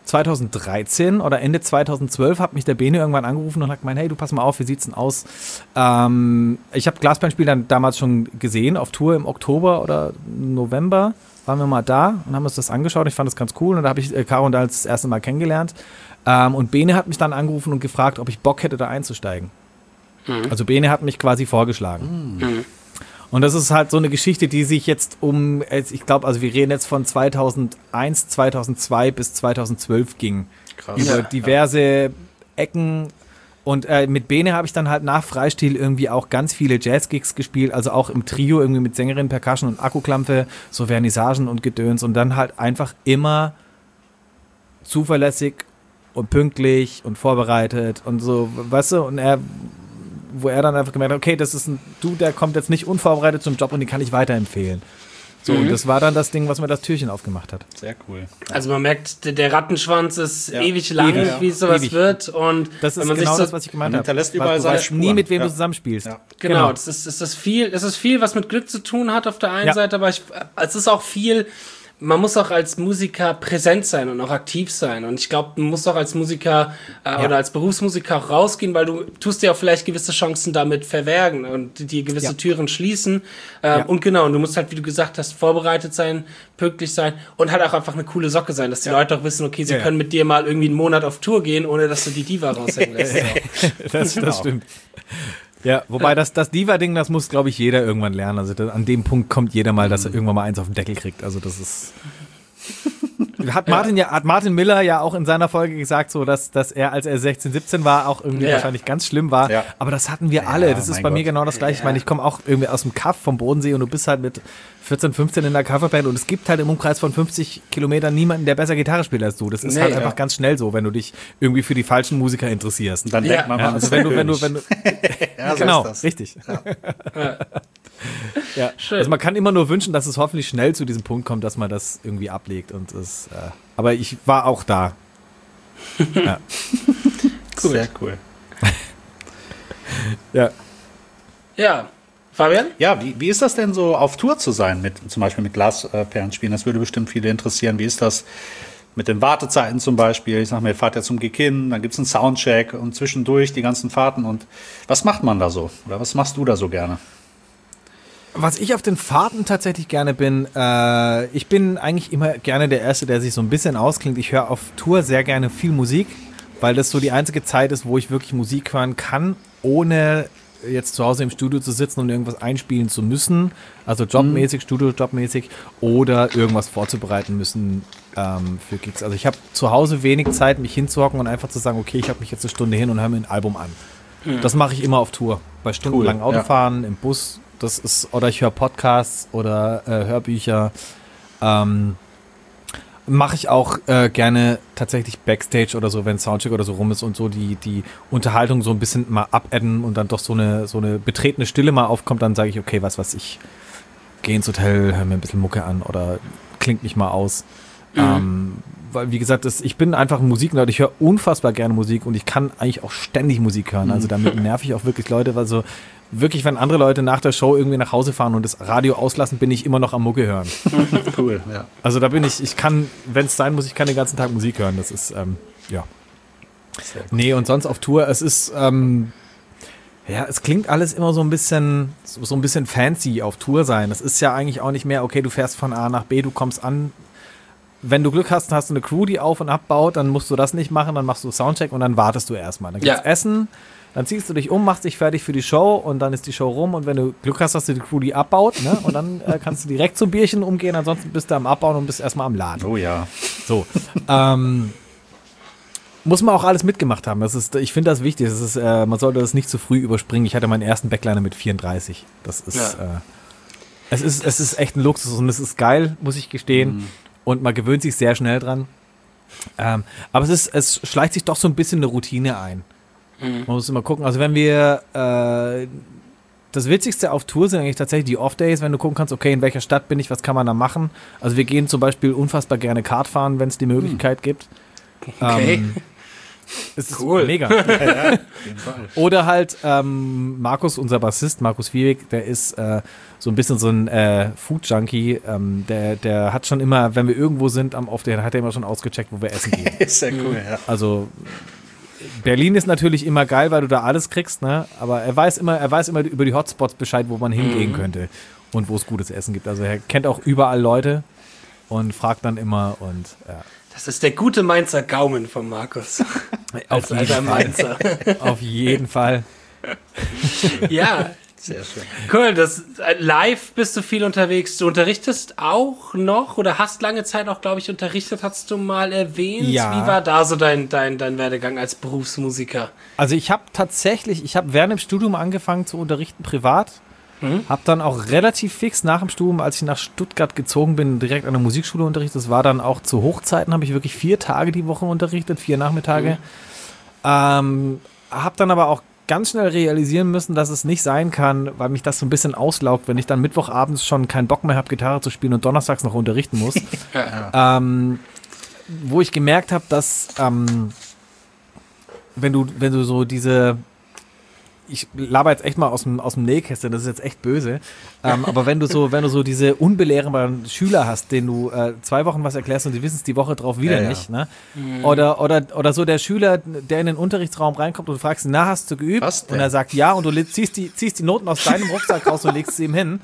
2013 oder Ende 2012 hat mich der Bene irgendwann angerufen und hat gemeint, hey, du pass mal auf, wie sieht's denn aus? Ich habe Glasperlenspiel dann damals schon gesehen, auf Tour im Oktober oder November waren wir mal da und haben uns das angeschaut. Ich fand das ganz cool und da habe ich Caro und das erste Mal kennengelernt. Und Bene hat mich dann angerufen und gefragt, ob ich Bock hätte, da einzusteigen. Also Bene hat mich quasi vorgeschlagen. Und das ist halt so eine Geschichte, die sich jetzt ich glaube, also wir reden jetzt von 2001, 2002 bis 2012 ging. Krass. Über diverse Ecken. Und mit Bene habe ich dann halt nach Freistil irgendwie auch ganz viele Jazz-Gigs gespielt, also auch im Trio irgendwie mit Sängerin, Percussion und Akkuklampe, so Vernissagen und Gedöns und dann halt einfach immer zuverlässig und pünktlich und vorbereitet und so, weißt du, und wo er dann einfach gemerkt hat, okay, das ist ein Dude, der kommt jetzt nicht unvorbereitet zum Job und den kann ich weiterempfehlen. So, und das war dann das Ding, was mir das Türchen aufgemacht hat. Sehr cool. Also man merkt, der Rattenschwanz ist ewig lang, wie sowas ewig wird. Und das ist genau das, was ich gemeint habe. Hinterlässt überall seine Spuren. Nie, mit wem du zusammenspielst. Ja. Genau. Das ist viel, was mit Glück zu tun hat auf der einen Seite, aber es ist auch viel. Man muss auch als Musiker präsent sein und auch aktiv sein. Und ich glaube, du musst auch als Musiker oder als Berufsmusiker auch rausgehen, weil du tust dir auch vielleicht gewisse Chancen damit verbergen und dir gewisse Türen schließen. Und genau, und du musst halt, wie du gesagt hast, vorbereitet sein, pünktlich sein und halt auch einfach eine coole Socke sein, dass die Leute auch wissen, okay, sie können mit dir mal irgendwie einen Monat auf Tour gehen, ohne dass du die Diva raushängen lässt. Das stimmt. Ja, wobei das Diva-Ding, das muss, glaube ich, jeder irgendwann lernen. Also an dem Punkt kommt jeder mal, dass er irgendwann mal eins auf den Deckel kriegt. Also das ist... Hat Martin Miller ja auch in seiner Folge gesagt, so dass er, als er 16, 17 war, auch irgendwie wahrscheinlich ganz schlimm war. Ja. Aber das hatten wir alle. Das ist bei mir genau das Gleiche. Ich meine, ich komme auch irgendwie aus dem Kaff vom Bodensee und du bist halt mit 14, 15 in der Coverband und es gibt halt im Umkreis von 50 Kilometern niemanden, der besser Gitarre spielt als du. Das ist halt einfach ganz schnell so, wenn du dich irgendwie für die falschen Musiker interessierst. Und dann denkt man, also wenn du ja, genau, richtig. Ja. Schön. Also man kann immer nur wünschen, dass es hoffentlich schnell zu diesem Punkt kommt, dass man das irgendwie ablegt. Und aber ich war auch da. Ja. Cool. Sehr cool. Ja. Fabian? Ja, wie ist das denn so, auf Tour zu sein, zum Beispiel mit Glasperlen spielen? Das würde bestimmt viele interessieren. Wie ist das mit den Wartezeiten zum Beispiel? Ich sag mal, ihr fahrt ja zum Gig hin, dann gibt es einen Soundcheck und zwischendurch die ganzen Fahrten. Und was macht man da so? Oder was machst du da so gerne? Was ich auf den Fahrten tatsächlich gerne bin, ich bin eigentlich immer gerne der Erste, der sich so ein bisschen ausklingt. Ich höre auf Tour sehr gerne viel Musik, weil das so die einzige Zeit ist, wo ich wirklich Musik hören kann, ohne jetzt zu Hause im Studio zu sitzen und irgendwas einspielen zu müssen. Also jobmäßig, Studio-jobmäßig oder irgendwas vorzubereiten müssen für Gigs. Also ich habe zu Hause wenig Zeit, mich hinzuhocken und einfach zu sagen, okay, ich habe mich jetzt eine Stunde hin und höre mir ein Album an. Das mache ich immer auf Tour. Bei stundenlangen Autofahren, im Bus. Das ist, oder ich höre Podcasts oder Hörbücher. Mache ich auch gerne tatsächlich Backstage oder so, wenn Soundcheck oder so rum ist und so die Unterhaltung so ein bisschen mal abadden und dann doch so eine betretene Stille mal aufkommt, dann sage ich, okay, was weiß ich, gehe ins Hotel, höre mir ein bisschen Mucke an oder klingt mich mal aus. Weil, wie gesagt, ich bin einfach ein Musiknerd, ich höre unfassbar gerne Musik und ich kann eigentlich auch ständig Musik hören. Also damit nerv ich auch wirklich Leute, weil so wirklich, wenn andere Leute nach der Show irgendwie nach Hause fahren und das Radio auslassen, bin ich immer noch am Mucke hören. Cool, ja. Also da bin ich kann, wenn es sein muss, ich kann den ganzen Tag Musik hören. Das ist, ja. Nee, und sonst auf Tour, es ist, es klingt alles immer so ein bisschen fancy auf Tour sein. Das ist ja eigentlich auch nicht mehr, okay, du fährst von A nach B, du kommst an. Wenn du Glück hast, hast du eine Crew, die auf- und abbaut, dann musst du das nicht machen, dann machst du Soundcheck und dann wartest du erstmal. Dann gibt's Essen, dann ziehst du dich um, machst dich fertig für die Show und dann ist die Show rum und wenn du Glück hast, hast du die Crew, die abbaut, ne? Und dann kannst du direkt zum Bierchen umgehen, ansonsten bist du am Abbauen und bist erstmal am Laden. Oh ja. So. Muss man auch alles mitgemacht haben. Ich finde das wichtig. Man sollte das nicht zu früh überspringen. Ich hatte meinen ersten Backliner mit 34. Das ist, es ist echt ein Luxus und es ist geil, muss ich gestehen. Und man gewöhnt sich sehr schnell dran. Aber es schleicht sich doch so ein bisschen eine Routine ein. Man muss immer gucken. Also wenn wir das Witzigste auf Tour sind eigentlich tatsächlich die Off-Days, wenn du gucken kannst, okay, in welcher Stadt bin ich, was kann man da machen. Also wir gehen zum Beispiel unfassbar gerne Kart fahren, wenn es die Möglichkeit gibt. Okay. Es cool. Ist mega. Ja, oder halt Markus, unser Bassist, Markus Wiewig, der ist so ein bisschen so ein Food-Junkie. Der hat schon immer, wenn wir irgendwo sind am Off-Day, hat er immer schon ausgecheckt, wo wir essen gehen. Ist sehr cool, ja. Also Berlin ist natürlich immer geil, weil du da alles kriegst, ne? Aber er weiß immer über die Hotspots Bescheid, wo man hingehen könnte und wo es gutes Essen gibt. Also er kennt auch überall Leute und fragt dann immer und ja. Das ist der gute Mainzer Gaumen von Markus. Auf jeden Fall. Auf jeden Fall. Ja. Sehr schön. Cool, live bist du viel unterwegs. Du unterrichtest auch noch oder hast lange Zeit auch, glaube ich, unterrichtet, hast du mal erwähnt. Ja. Wie war da so dein Werdegang als Berufsmusiker? Also ich habe während dem Studium angefangen zu unterrichten privat. Habe dann auch relativ fix nach dem Studium, als ich nach Stuttgart gezogen bin, direkt an der Musikschule unterrichtet. Das war dann auch zu Hochzeiten, habe ich wirklich 4 Tage die Woche unterrichtet, 4 Nachmittage. Habe dann aber auch ganz schnell realisieren müssen, dass es nicht sein kann, weil mich das so ein bisschen auslaugt, wenn ich dann Mittwochabends schon keinen Bock mehr habe, Gitarre zu spielen und donnerstags noch unterrichten muss. Wo ich gemerkt habe, dass wenn du so diese, ich laber jetzt echt mal aus dem Nähkästchen, das ist jetzt echt böse, aber wenn du so diese unbelehrbaren Schüler hast, denen du 2 Wochen was erklärst und die wissen es die Woche drauf wieder nicht, ne? Oder so der Schüler, der in den Unterrichtsraum reinkommt und du fragst, na, hast du geübt? Und er sagt ja und du ziehst die Noten aus deinem Rucksack raus und legst sie ihm hin.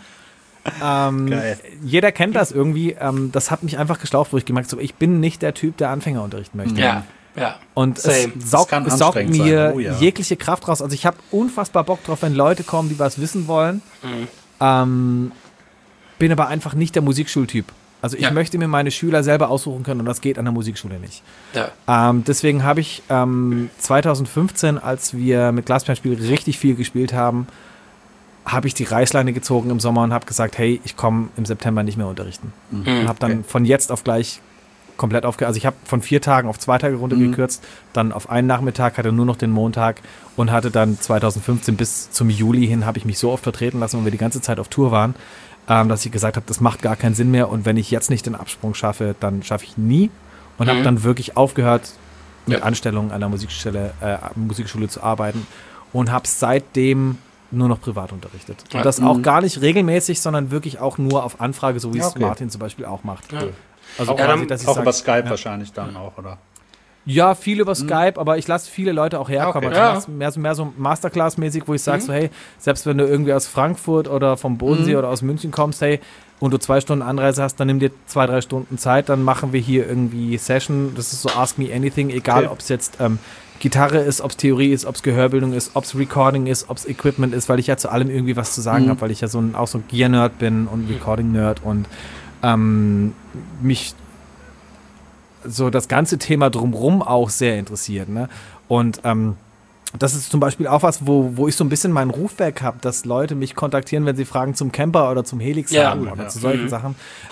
Jeder kennt das irgendwie, das hat mich einfach geschlaucht, wo ich gemerkt habe, ich bin nicht der Typ, der Anfänger unterrichten möchte. Ja. Und es saugt mir jegliche Kraft raus. Also ich habe unfassbar Bock drauf, wenn Leute kommen, die was wissen wollen. Bin aber einfach nicht der Musikschultyp. Also ich möchte mir meine Schüler selber aussuchen können und das geht an der Musikschule nicht. Ja. Deswegen habe ich 2015, als wir mit Glasperlenspiel richtig viel gespielt haben, habe ich die Reißleine gezogen im Sommer und habe gesagt, hey, ich komme im September nicht mehr unterrichten. Und habe dann von jetzt auf gleich komplett aufgehört. Also ich habe von 4 Tagen auf 2 Tage runtergekürzt, dann auf einen Nachmittag, hatte nur noch den Montag und hatte dann 2015 bis zum Juli hin, habe ich mich so oft vertreten lassen, weil wir die ganze Zeit auf Tour waren, dass ich gesagt habe, das macht gar keinen Sinn mehr und wenn ich jetzt nicht den Absprung schaffe, dann schaffe ich nie und habe dann wirklich aufgehört, mit Anstellungen an der Musikschule zu arbeiten und habe seitdem nur noch privat unterrichtet. Und das auch gar nicht regelmäßig, sondern wirklich auch nur auf Anfrage, so wie es Martin zum Beispiel auch macht. Ja. Also auch, quasi, dass ich auch über Skype wahrscheinlich dann auch, oder? Ja, viel über Skype, aber ich lasse viele Leute auch herkommen. Also mehr so Masterclass-mäßig, wo ich sage so, hey, selbst wenn du irgendwie aus Frankfurt oder vom Bodensee oder aus München kommst, hey, und du 2 Stunden Anreise hast, dann nimm dir 2-3 Stunden Zeit, dann machen wir hier irgendwie Session. Das ist so Ask Me Anything, egal ob es jetzt Gitarre ist, ob es Theorie ist, ob es Gehörbildung ist, ob es Recording ist, ob es Equipment ist, weil ich ja zu allem irgendwie was zu sagen habe, weil ich ja auch so ein Gear-Nerd bin und Recording-Nerd und mich so das ganze Thema drumherum auch sehr interessiert. Ne? Und das ist zum Beispiel auch was, wo ich so ein bisschen meinen Ruf weg habe, dass Leute mich kontaktieren, wenn sie Fragen zum Camper oder zum Helix haben oder zu solchen Sachen.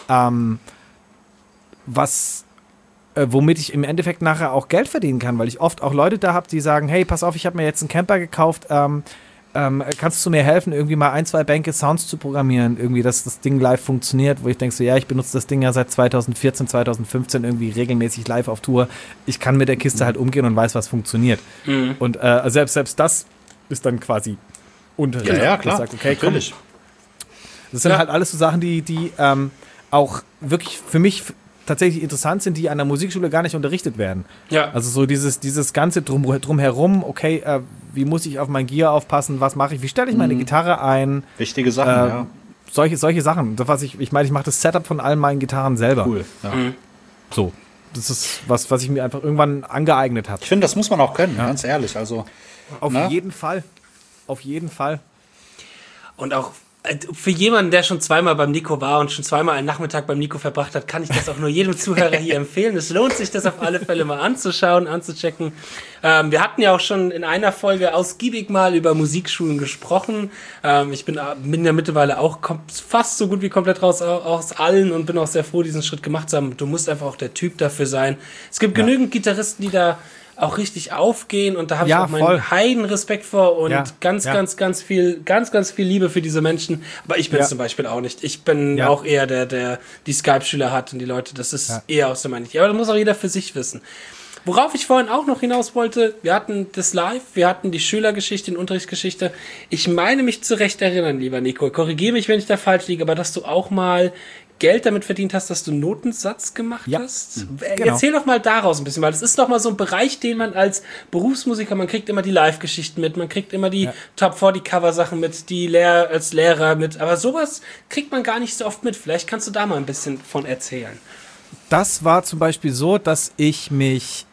Womit ich im Endeffekt nachher auch Geld verdienen kann, weil ich oft auch Leute da habe, die sagen, hey, pass auf, ich habe mir jetzt einen Camper gekauft, kannst du mir helfen, irgendwie mal 1-2 Bänke Sounds zu programmieren, irgendwie, dass das Ding live funktioniert, wo ich denke so, ja, ich benutze das Ding ja seit 2014, 2015 irgendwie regelmäßig live auf Tour. Ich kann mit der Kiste halt umgehen und weiß, was funktioniert. Und selbst das ist dann quasi Unterricht. Ja, klar. Sagt, okay, natürlich. Das sind halt alles so Sachen, die auch wirklich für mich tatsächlich interessant sind, die an der Musikschule gar nicht unterrichtet werden. Ja. Also so dieses ganze drumherum, okay, wie muss ich auf mein Gear aufpassen, was mache ich, wie stelle ich meine Gitarre ein? Wichtige Sachen, Solche Sachen. Das, ich meine, ich mache das Setup von all meinen Gitarren selber. Cool. Ja. So. Das ist was ich mir einfach irgendwann angeeignet habe. Ich finde, das muss man auch können, ganz ehrlich. Also, Auf jeden Fall. Auf jeden Fall. Und auch für jemanden, der schon 2-mal beim Nico war und schon 2-mal einen Nachmittag beim Nico verbracht hat, kann ich das auch nur jedem Zuhörer hier empfehlen. Es lohnt sich, das auf alle Fälle mal anzuschauen, anzuchecken. Wir hatten ja auch schon in einer Folge ausgiebig mal über Musikschulen gesprochen. Ich bin ja mittlerweile auch fast so gut wie komplett raus aus allen und bin auch sehr froh, diesen Schritt gemacht zu haben. Du musst einfach auch der Typ dafür sein. Es gibt genügend Gitarristen, die da auch richtig aufgehen und da habe ich auch meinen Heidenrespekt vor und ganz viel Liebe für diese Menschen. Aber ich bin es zum Beispiel auch nicht. Ich bin auch eher der die Skype-Schüler hat und die Leute, das ist eher aus der Meinung. Aber das muss auch jeder für sich wissen. Worauf ich vorhin auch noch hinaus wollte, wir hatten das Live, wir hatten die Schülergeschichte, die Unterrichtsgeschichte. Ich meine mich zu Recht erinnern, lieber Nico, korrigiere mich, wenn ich da falsch liege, aber dass du auch mal Geld damit verdient hast, dass du Notensatz gemacht hast. Genau. Erzähl doch mal daraus ein bisschen, weil das ist doch mal so ein Bereich, den man als Berufsmusiker, man kriegt immer die Live-Geschichten mit, man kriegt immer die Top 40 Cover-Sachen mit, die als Lehrer mit, aber sowas kriegt man gar nicht so oft mit. Vielleicht kannst du da mal ein bisschen von erzählen. Das war zum Beispiel so, dass ich mich,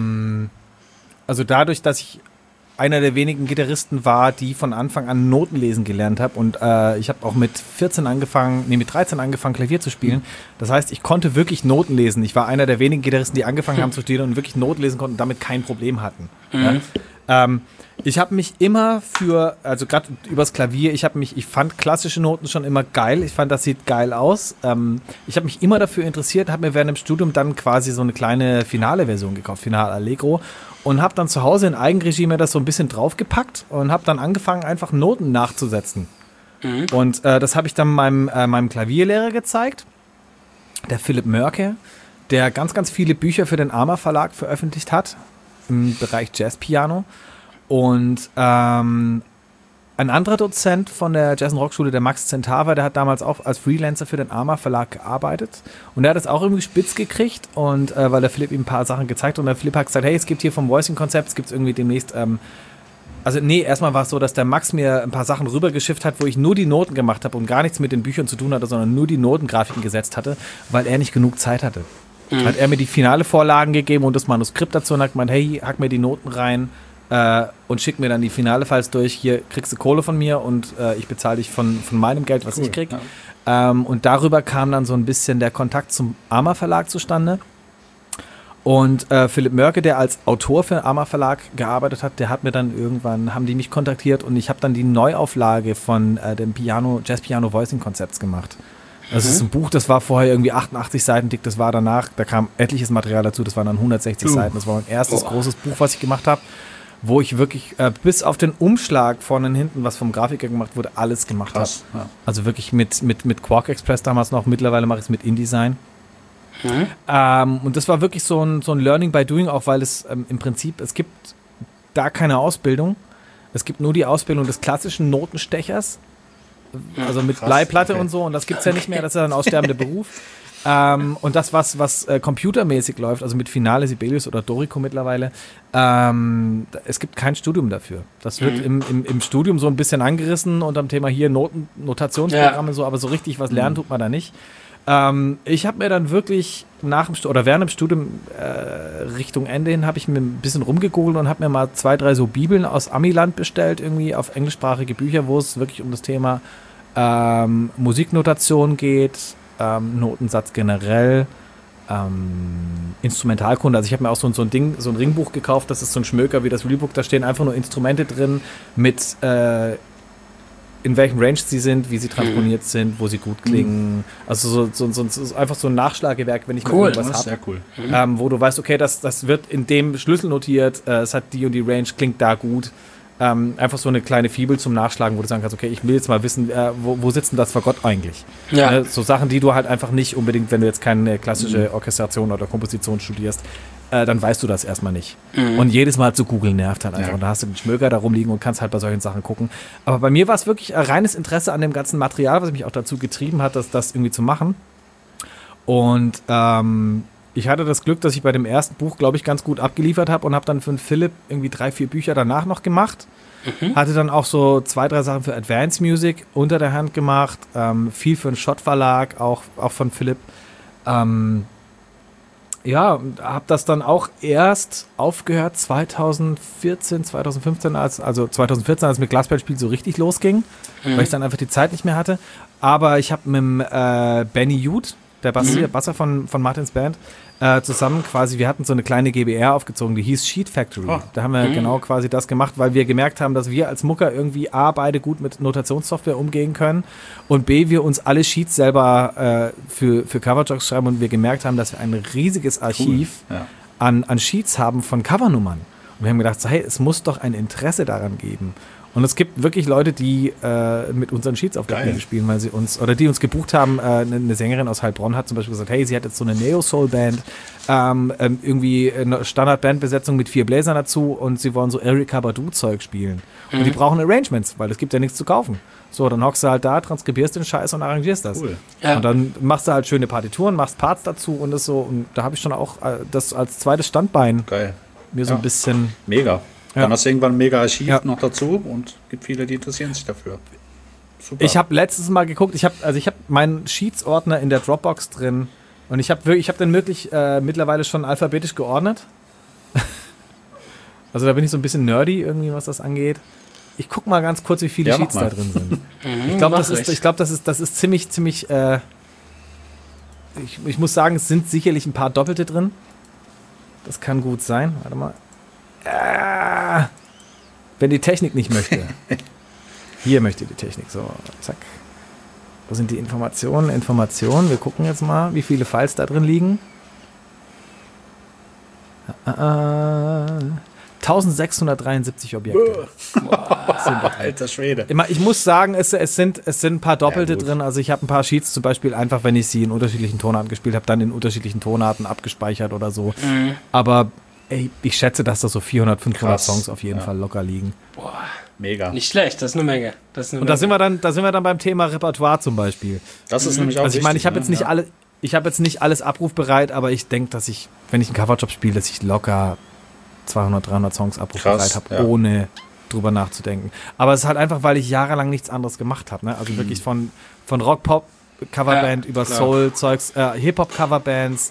also dadurch, dass ich einer der wenigen Gitarristen war, die von Anfang an Noten lesen gelernt habe. Und ich habe auch mit 13 angefangen, Klavier zu spielen. Das heißt, ich konnte wirklich Noten lesen. Ich war einer der wenigen Gitarristen, die angefangen haben zu studieren und wirklich Noten lesen konnten und damit kein Problem hatten. Ja? Ich habe mich immer also gerade übers Klavier, ich fand klassische Noten schon immer geil. Ich fand, das sieht geil aus. Ich habe mich immer dafür interessiert, habe mir während dem Studium dann quasi so eine kleine Finale-Version gekauft, Finale Allegro. Und habe dann zu Hause in Eigenregie mir das so ein bisschen draufgepackt und habe dann angefangen, einfach Noten nachzusetzen. Und das habe ich dann meinem Klavierlehrer gezeigt, der Philipp Mörke, der ganz, ganz viele Bücher für den AMA Verlag veröffentlicht hat, im Bereich Jazzpiano. Und ein anderer Dozent von der Jazz- und Rockschule, der Max Zentava, der hat damals auch als Freelancer für den AMA Verlag gearbeitet. Und der hat es auch irgendwie spitz gekriegt, und weil der Philipp ihm ein paar Sachen gezeigt hat. Und der Philipp hat gesagt, hey, es gibt hier vom Voicing-Konzept, es gibt irgendwie demnächst, erstmal war es so, dass der Max mir ein paar Sachen rübergeschifft hat, wo ich nur die Noten gemacht habe und gar nichts mit den Büchern zu tun hatte, sondern nur die Notengrafiken gesetzt hatte, weil er nicht genug Zeit hatte. Hat er mir die finale Vorlagen gegeben und das Manuskript dazu und hat gemeint, hey, hack mir die Noten rein, und schickt mir dann die Finale-Files durch. Hier kriegst du Kohle von mir und ich bezahle dich von meinem Geld, was ich krieg. Ja. Und darüber kam dann so ein bisschen der Kontakt zum AMA Verlag zustande. Und Philipp Mörke, der als Autor für den AMA Verlag gearbeitet hat, der hat mir dann irgendwann, haben die mich kontaktiert und ich habe dann die Neuauflage von dem Jazz-Piano-Voicing-Konzepts gemacht. Das ist ein Buch, das war vorher irgendwie 88 Seiten dick, das war danach, da kam etliches Material dazu, das waren dann 160 Seiten. Das war mein erstes großes Buch, was ich gemacht habe, wo ich wirklich bis auf den Umschlag vorne und hinten, was vom Grafiker gemacht wurde, alles gemacht habe. Ja. Also wirklich mit Quark Express damals noch, mittlerweile mache ich es mit InDesign. Und das war wirklich so ein Learning by Doing, auch weil es im Prinzip, es gibt da keine Ausbildung, es gibt nur die Ausbildung des klassischen Notenstechers, also mit Bleiplatte und so, und das gibt es ja nicht mehr, das ist ja ein aussterbender Beruf. Und das, was computermäßig läuft, also mit Finale, Sibelius oder Dorico mittlerweile, es gibt kein Studium dafür. Das wird im Studium so ein bisschen angerissen unterm Thema hier Notationsprogramme, so, aber so richtig was lernen tut man da nicht. Ich habe mir dann wirklich während dem Studium Richtung Ende hin habe ich mir ein bisschen rumgegoogelt und habe mir mal 2, 3 so Bibeln aus Amiland bestellt, irgendwie auf englischsprachige Bücher, wo es wirklich um das Thema Musiknotation geht, Notensatz generell, Instrumentalkunde. Also ich habe mir auch so ein Ringbuch gekauft, das ist so ein Schmöker wie das Realbook, da stehen einfach nur Instrumente drin mit in welchem Range sie sind, wie sie transponiert sind, wo sie gut klingen. Also so einfach so ein Nachschlagewerk, wenn ich mal irgendwas habe. Sehr cool. Wo du weißt, okay, das wird in dem Schlüssel notiert, es hat die und die Range, klingt da gut. Einfach so eine kleine Fibel zum Nachschlagen, wo du sagen kannst, okay, ich will jetzt mal wissen, wo sitzt denn das Fagott eigentlich? Ja. So Sachen, die du halt einfach nicht unbedingt, wenn du jetzt keine klassische Orchestration oder Komposition studierst, dann weißt du das erstmal nicht. Und jedes Mal zu googeln nervt halt einfach. Und da hast du den Schmöker da rumliegen und kannst halt bei solchen Sachen gucken. Aber bei mir war es wirklich reines Interesse an dem ganzen Material, was mich auch dazu getrieben hat, das irgendwie zu machen. Und ich hatte das Glück, dass ich bei dem ersten Buch, glaube ich, ganz gut abgeliefert habe und habe dann für den Philipp irgendwie 3, 4 Bücher danach noch gemacht. Hatte dann auch so 2, 3 Sachen für Advanced Music unter der Hand gemacht. Viel für den Schott Verlag, auch von Philipp. Ja, habe das dann auch erst aufgehört 2014, 2015, also 2014, als mit Glasbandspiel so richtig losging, weil ich dann einfach die Zeit nicht mehr hatte. Aber ich habe mit Benny Jude, der Basser von Martins Band, zusammen quasi, wir hatten so eine kleine GBR aufgezogen, die hieß Sheet Factory. Da haben wir genau quasi das gemacht, weil wir gemerkt haben, dass wir als Mucker irgendwie A, beide gut mit Notationssoftware umgehen können und B, wir uns alle Sheets selber für Coverjocks schreiben und wir gemerkt haben, dass wir ein riesiges Archiv an Sheets haben von Covernummern. Und wir haben gedacht, so, hey, es muss doch ein Interesse daran geben. Und es gibt wirklich Leute, die mit unseren Sheets auf der Bühne spielen, weil sie die uns gebucht haben. Eine Sängerin aus Heilbronn hat zum Beispiel gesagt, hey, sie hat jetzt so eine Neo-Soul-Band, irgendwie eine Standard-Bandbesetzung mit 4 Bläsern dazu und sie wollen so Erykah Badu-Zeug spielen. Und die brauchen Arrangements, weil es gibt ja nichts zu kaufen. So, dann hockst du halt da, transkribierst den Scheiß und arrangierst das. Cool. Ja. Und dann machst du halt schöne Partituren, machst Parts dazu und das so. Und da habe ich schon auch das als zweites Standbein mir so ein bisschen... Mega. Dann hast du irgendwann ein mega-Archiv noch dazu und gibt viele, die interessieren sich dafür. Super. Ich habe letztes Mal geguckt, ich habe meinen Sheets-Ordner in der Dropbox drin und ich habe den wirklich mittlerweile schon alphabetisch geordnet. Also da bin ich so ein bisschen nerdy irgendwie, was das angeht. Ich gucke mal ganz kurz, wie viele Sheets da drin sind. Ich glaube, das ist ziemlich ich muss sagen, es sind sicherlich ein paar Doppelte drin. Das kann gut sein. Warte mal. Wenn die Technik nicht möchte. Hier möchte die Technik. So, zack. Wo sind die Informationen? Wir gucken jetzt mal, wie viele Files da drin liegen. 1673 Objekte. Alter Schwede. Ich muss sagen, es sind ein paar Doppelte drin. Also ich habe ein paar Sheets zum Beispiel einfach, wenn ich sie in unterschiedlichen Tonarten gespielt habe, dann in unterschiedlichen Tonarten abgespeichert oder so. Aber ich schätze, dass da so 400, 500 Songs auf jeden Fall locker liegen. Boah, mega. Nicht schlecht, das ist eine Menge. Da sind wir dann beim Thema Repertoire zum Beispiel. Das ist nämlich auch wichtig. Also ich meine, ich habe jetzt nicht alles abrufbereit, aber ich denke, dass wenn ich einen Coverjob spiele, dass ich locker 200, 300 Songs abrufbereit habe, ohne drüber nachzudenken. Aber es ist halt einfach, weil ich jahrelang nichts anderes gemacht habe. Ne? Also wirklich von Rock-Pop-Coverband über Soul-Zeugs, Hip-Hop-Coverbands,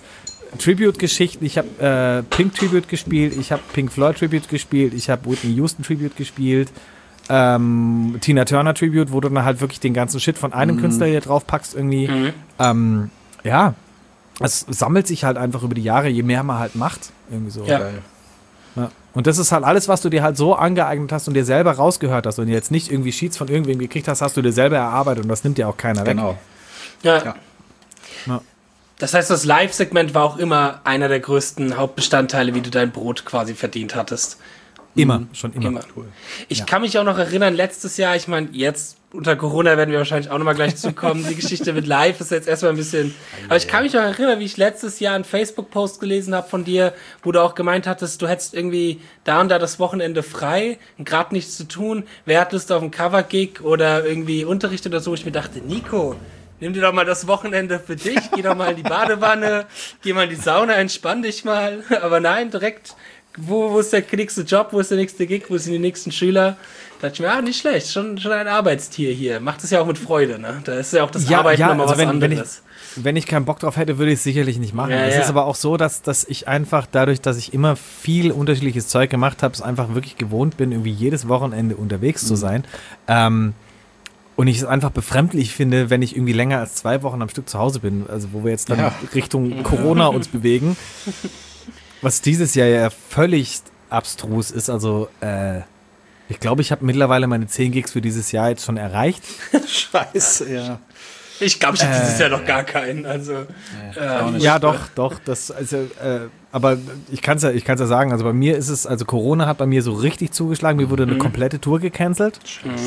Tribute-Geschichten, ich habe Pink Tribute gespielt, ich habe Pink Floyd Tribute gespielt, ich habe Whitney Houston Tribute gespielt, Tina Turner Tribute, wo du dann halt wirklich den ganzen Shit von einem Künstler hier drauf packst irgendwie. Ja, es sammelt sich halt einfach über die Jahre, je mehr man halt macht. Irgendwie so. Ja. Ja. Und das ist halt alles, was du dir halt so angeeignet hast und dir selber rausgehört hast und jetzt nicht irgendwie Sheets von irgendwem gekriegt hast, hast du dir selber erarbeitet und das nimmt dir auch keiner weg. Genau. Ja. Das heißt, das Live-Segment war auch immer einer der größten Hauptbestandteile, wie du dein Brot quasi verdient hattest. Schon immer. Cool. Ich kann mich auch noch erinnern, letztes Jahr, ich meine, jetzt unter Corona werden wir wahrscheinlich auch nochmal gleich zukommen. Die Geschichte mit Live ist jetzt erstmal ein bisschen. Aber ich kann mich noch erinnern, wie ich letztes Jahr einen Facebook-Post gelesen habe von dir, wo du auch gemeint hattest, du hättest irgendwie da und da das Wochenende frei, gerade nichts zu tun. Wer hat Lust auf einen Cover-Gig oder irgendwie Unterricht oder so? Ich mir dachte, Nico, nimm dir doch mal das Wochenende für dich, geh doch mal in die Badewanne, geh mal in die Sauna, entspann dich mal. Aber nein, direkt. Wo ist der nächste Job, wo ist der nächste Gig, wo sind die nächsten Schüler? Da dachte ich mir, nicht schlecht, schon ein Arbeitstier hier. Macht es ja auch mit Freude, ne? Da ist ja auch das Arbeiten nochmal was anderes. Wenn ich keinen Bock drauf hätte, würde ich es sicherlich nicht machen. Es ist aber auch so, dass ich einfach dadurch, dass ich immer viel unterschiedliches Zeug gemacht habe, es einfach wirklich gewohnt bin, irgendwie jedes Wochenende unterwegs zu sein. Und ich es einfach befremdlich finde, wenn ich irgendwie länger als 2 Wochen am Stück zu Hause bin. Also wo wir jetzt dann Richtung Corona uns bewegen. Was dieses Jahr ja völlig abstrus ist, also ich glaube, ich habe mittlerweile meine 10 Gigs für dieses Jahr jetzt schon erreicht. Scheiße, ja. Ich glaube, ich habe dieses Jahr noch gar keinen. Also, ja, doch. Das, also, aber ich kann es ja sagen, also bei mir ist es, also Corona hat bei mir so richtig zugeschlagen, mir wurde eine komplette Tour gecancelt.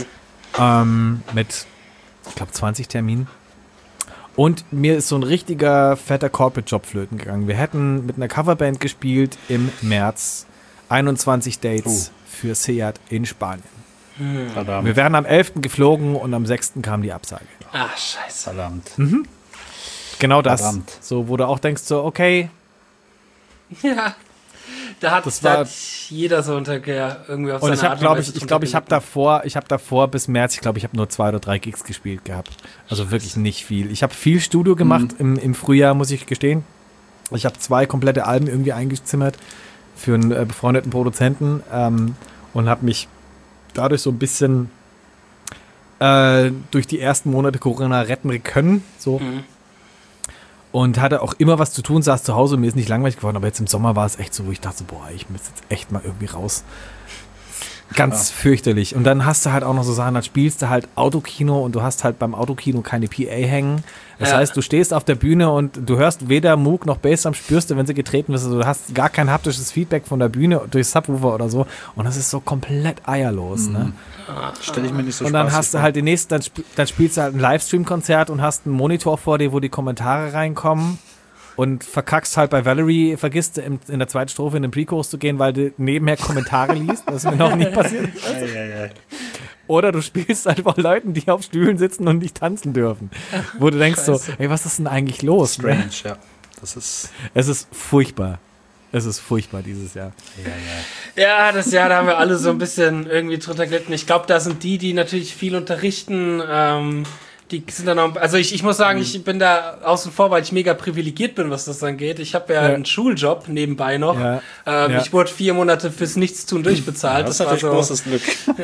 Mit, ich glaube, 20 Terminen. Und mir ist so ein richtiger fetter Corporate-Job flöten gegangen. Wir hätten mit einer Coverband gespielt im März. 21 Dates für Seat in Spanien. Verdammt. Wir wären am 11. geflogen und am 6. kam die Absage. Ach, scheiße. Verdammt. Genau das. Verdammt. So, wo du auch denkst, so, okay. Ja. Da hat jeder so irgendwie auf und seine Art und Weise. Ich glaube, ich habe davor bis März, ich glaube, ich habe nur 2 oder 3 Gigs gespielt gehabt. Also wirklich nicht viel. Ich habe viel Studio gemacht im Frühjahr, muss ich gestehen. Ich habe 2 komplette Alben irgendwie eingezimmert für einen befreundeten Produzenten und habe mich dadurch so ein bisschen durch die ersten Monate Corona retten können. So. Und hatte auch immer was zu tun, saß zu Hause und mir ist nicht langweilig geworden, aber jetzt im Sommer war es echt so, wo ich dachte so, boah, ich müsste jetzt echt mal irgendwie raus. Ganz fürchterlich. Und dann hast du halt auch noch so Sachen, dann spielst du halt Autokino und du hast halt beim Autokino keine PA hängen. Das heißt, du stehst auf der Bühne und du hörst weder Moog noch Bassdrum, spürst du, wenn sie getreten ist. Also du hast gar kein haptisches Feedback von der Bühne durch Subwoofer oder so. Und das ist so komplett eierlos, ne? Stell ich mir nicht so und dann hast du halt den nächsten, dann spielst du halt ein Livestream-Konzert und hast einen Monitor vor dir, wo die Kommentare reinkommen und verkackst halt bei Valerie, vergisst in der zweiten Strophe in den Pre-Chorus zu gehen, weil du nebenher Kommentare liest. Das ist mir noch nie passiert. Oder du spielst halt vor Leuten, die auf Stühlen sitzen und nicht tanzen dürfen. Wo du denkst so, ey, was ist denn eigentlich los? Strange, ne? ja. Es ist furchtbar. Es ist furchtbar dieses Jahr. Ja, das Jahr, da haben wir alle so ein bisschen irgendwie drunter gelitten. Ich glaube, da sind die natürlich viel unterrichten, die sind dann auch, also ich muss sagen, ich bin da außen vor, weil ich mega privilegiert bin, was das angeht. Ich habe ja einen Schuljob nebenbei noch. Ich wurde 4 Monate fürs Nichtstun durchbezahlt. Das war so großes Glück.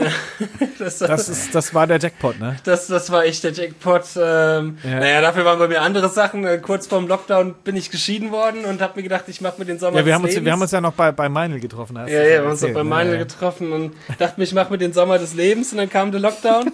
Das war der Jackpot, ne? Das war echt der Jackpot. Naja, dafür waren bei mir andere Sachen. Kurz vorm Lockdown bin ich geschieden worden und habe mir gedacht, ich mache mir den Sommer des Lebens. Wir haben uns ja noch bei Meinl getroffen. Wir haben uns noch bei Meinl getroffen und dachte mir, ich mache mir den Sommer des Lebens und dann kam der Lockdown.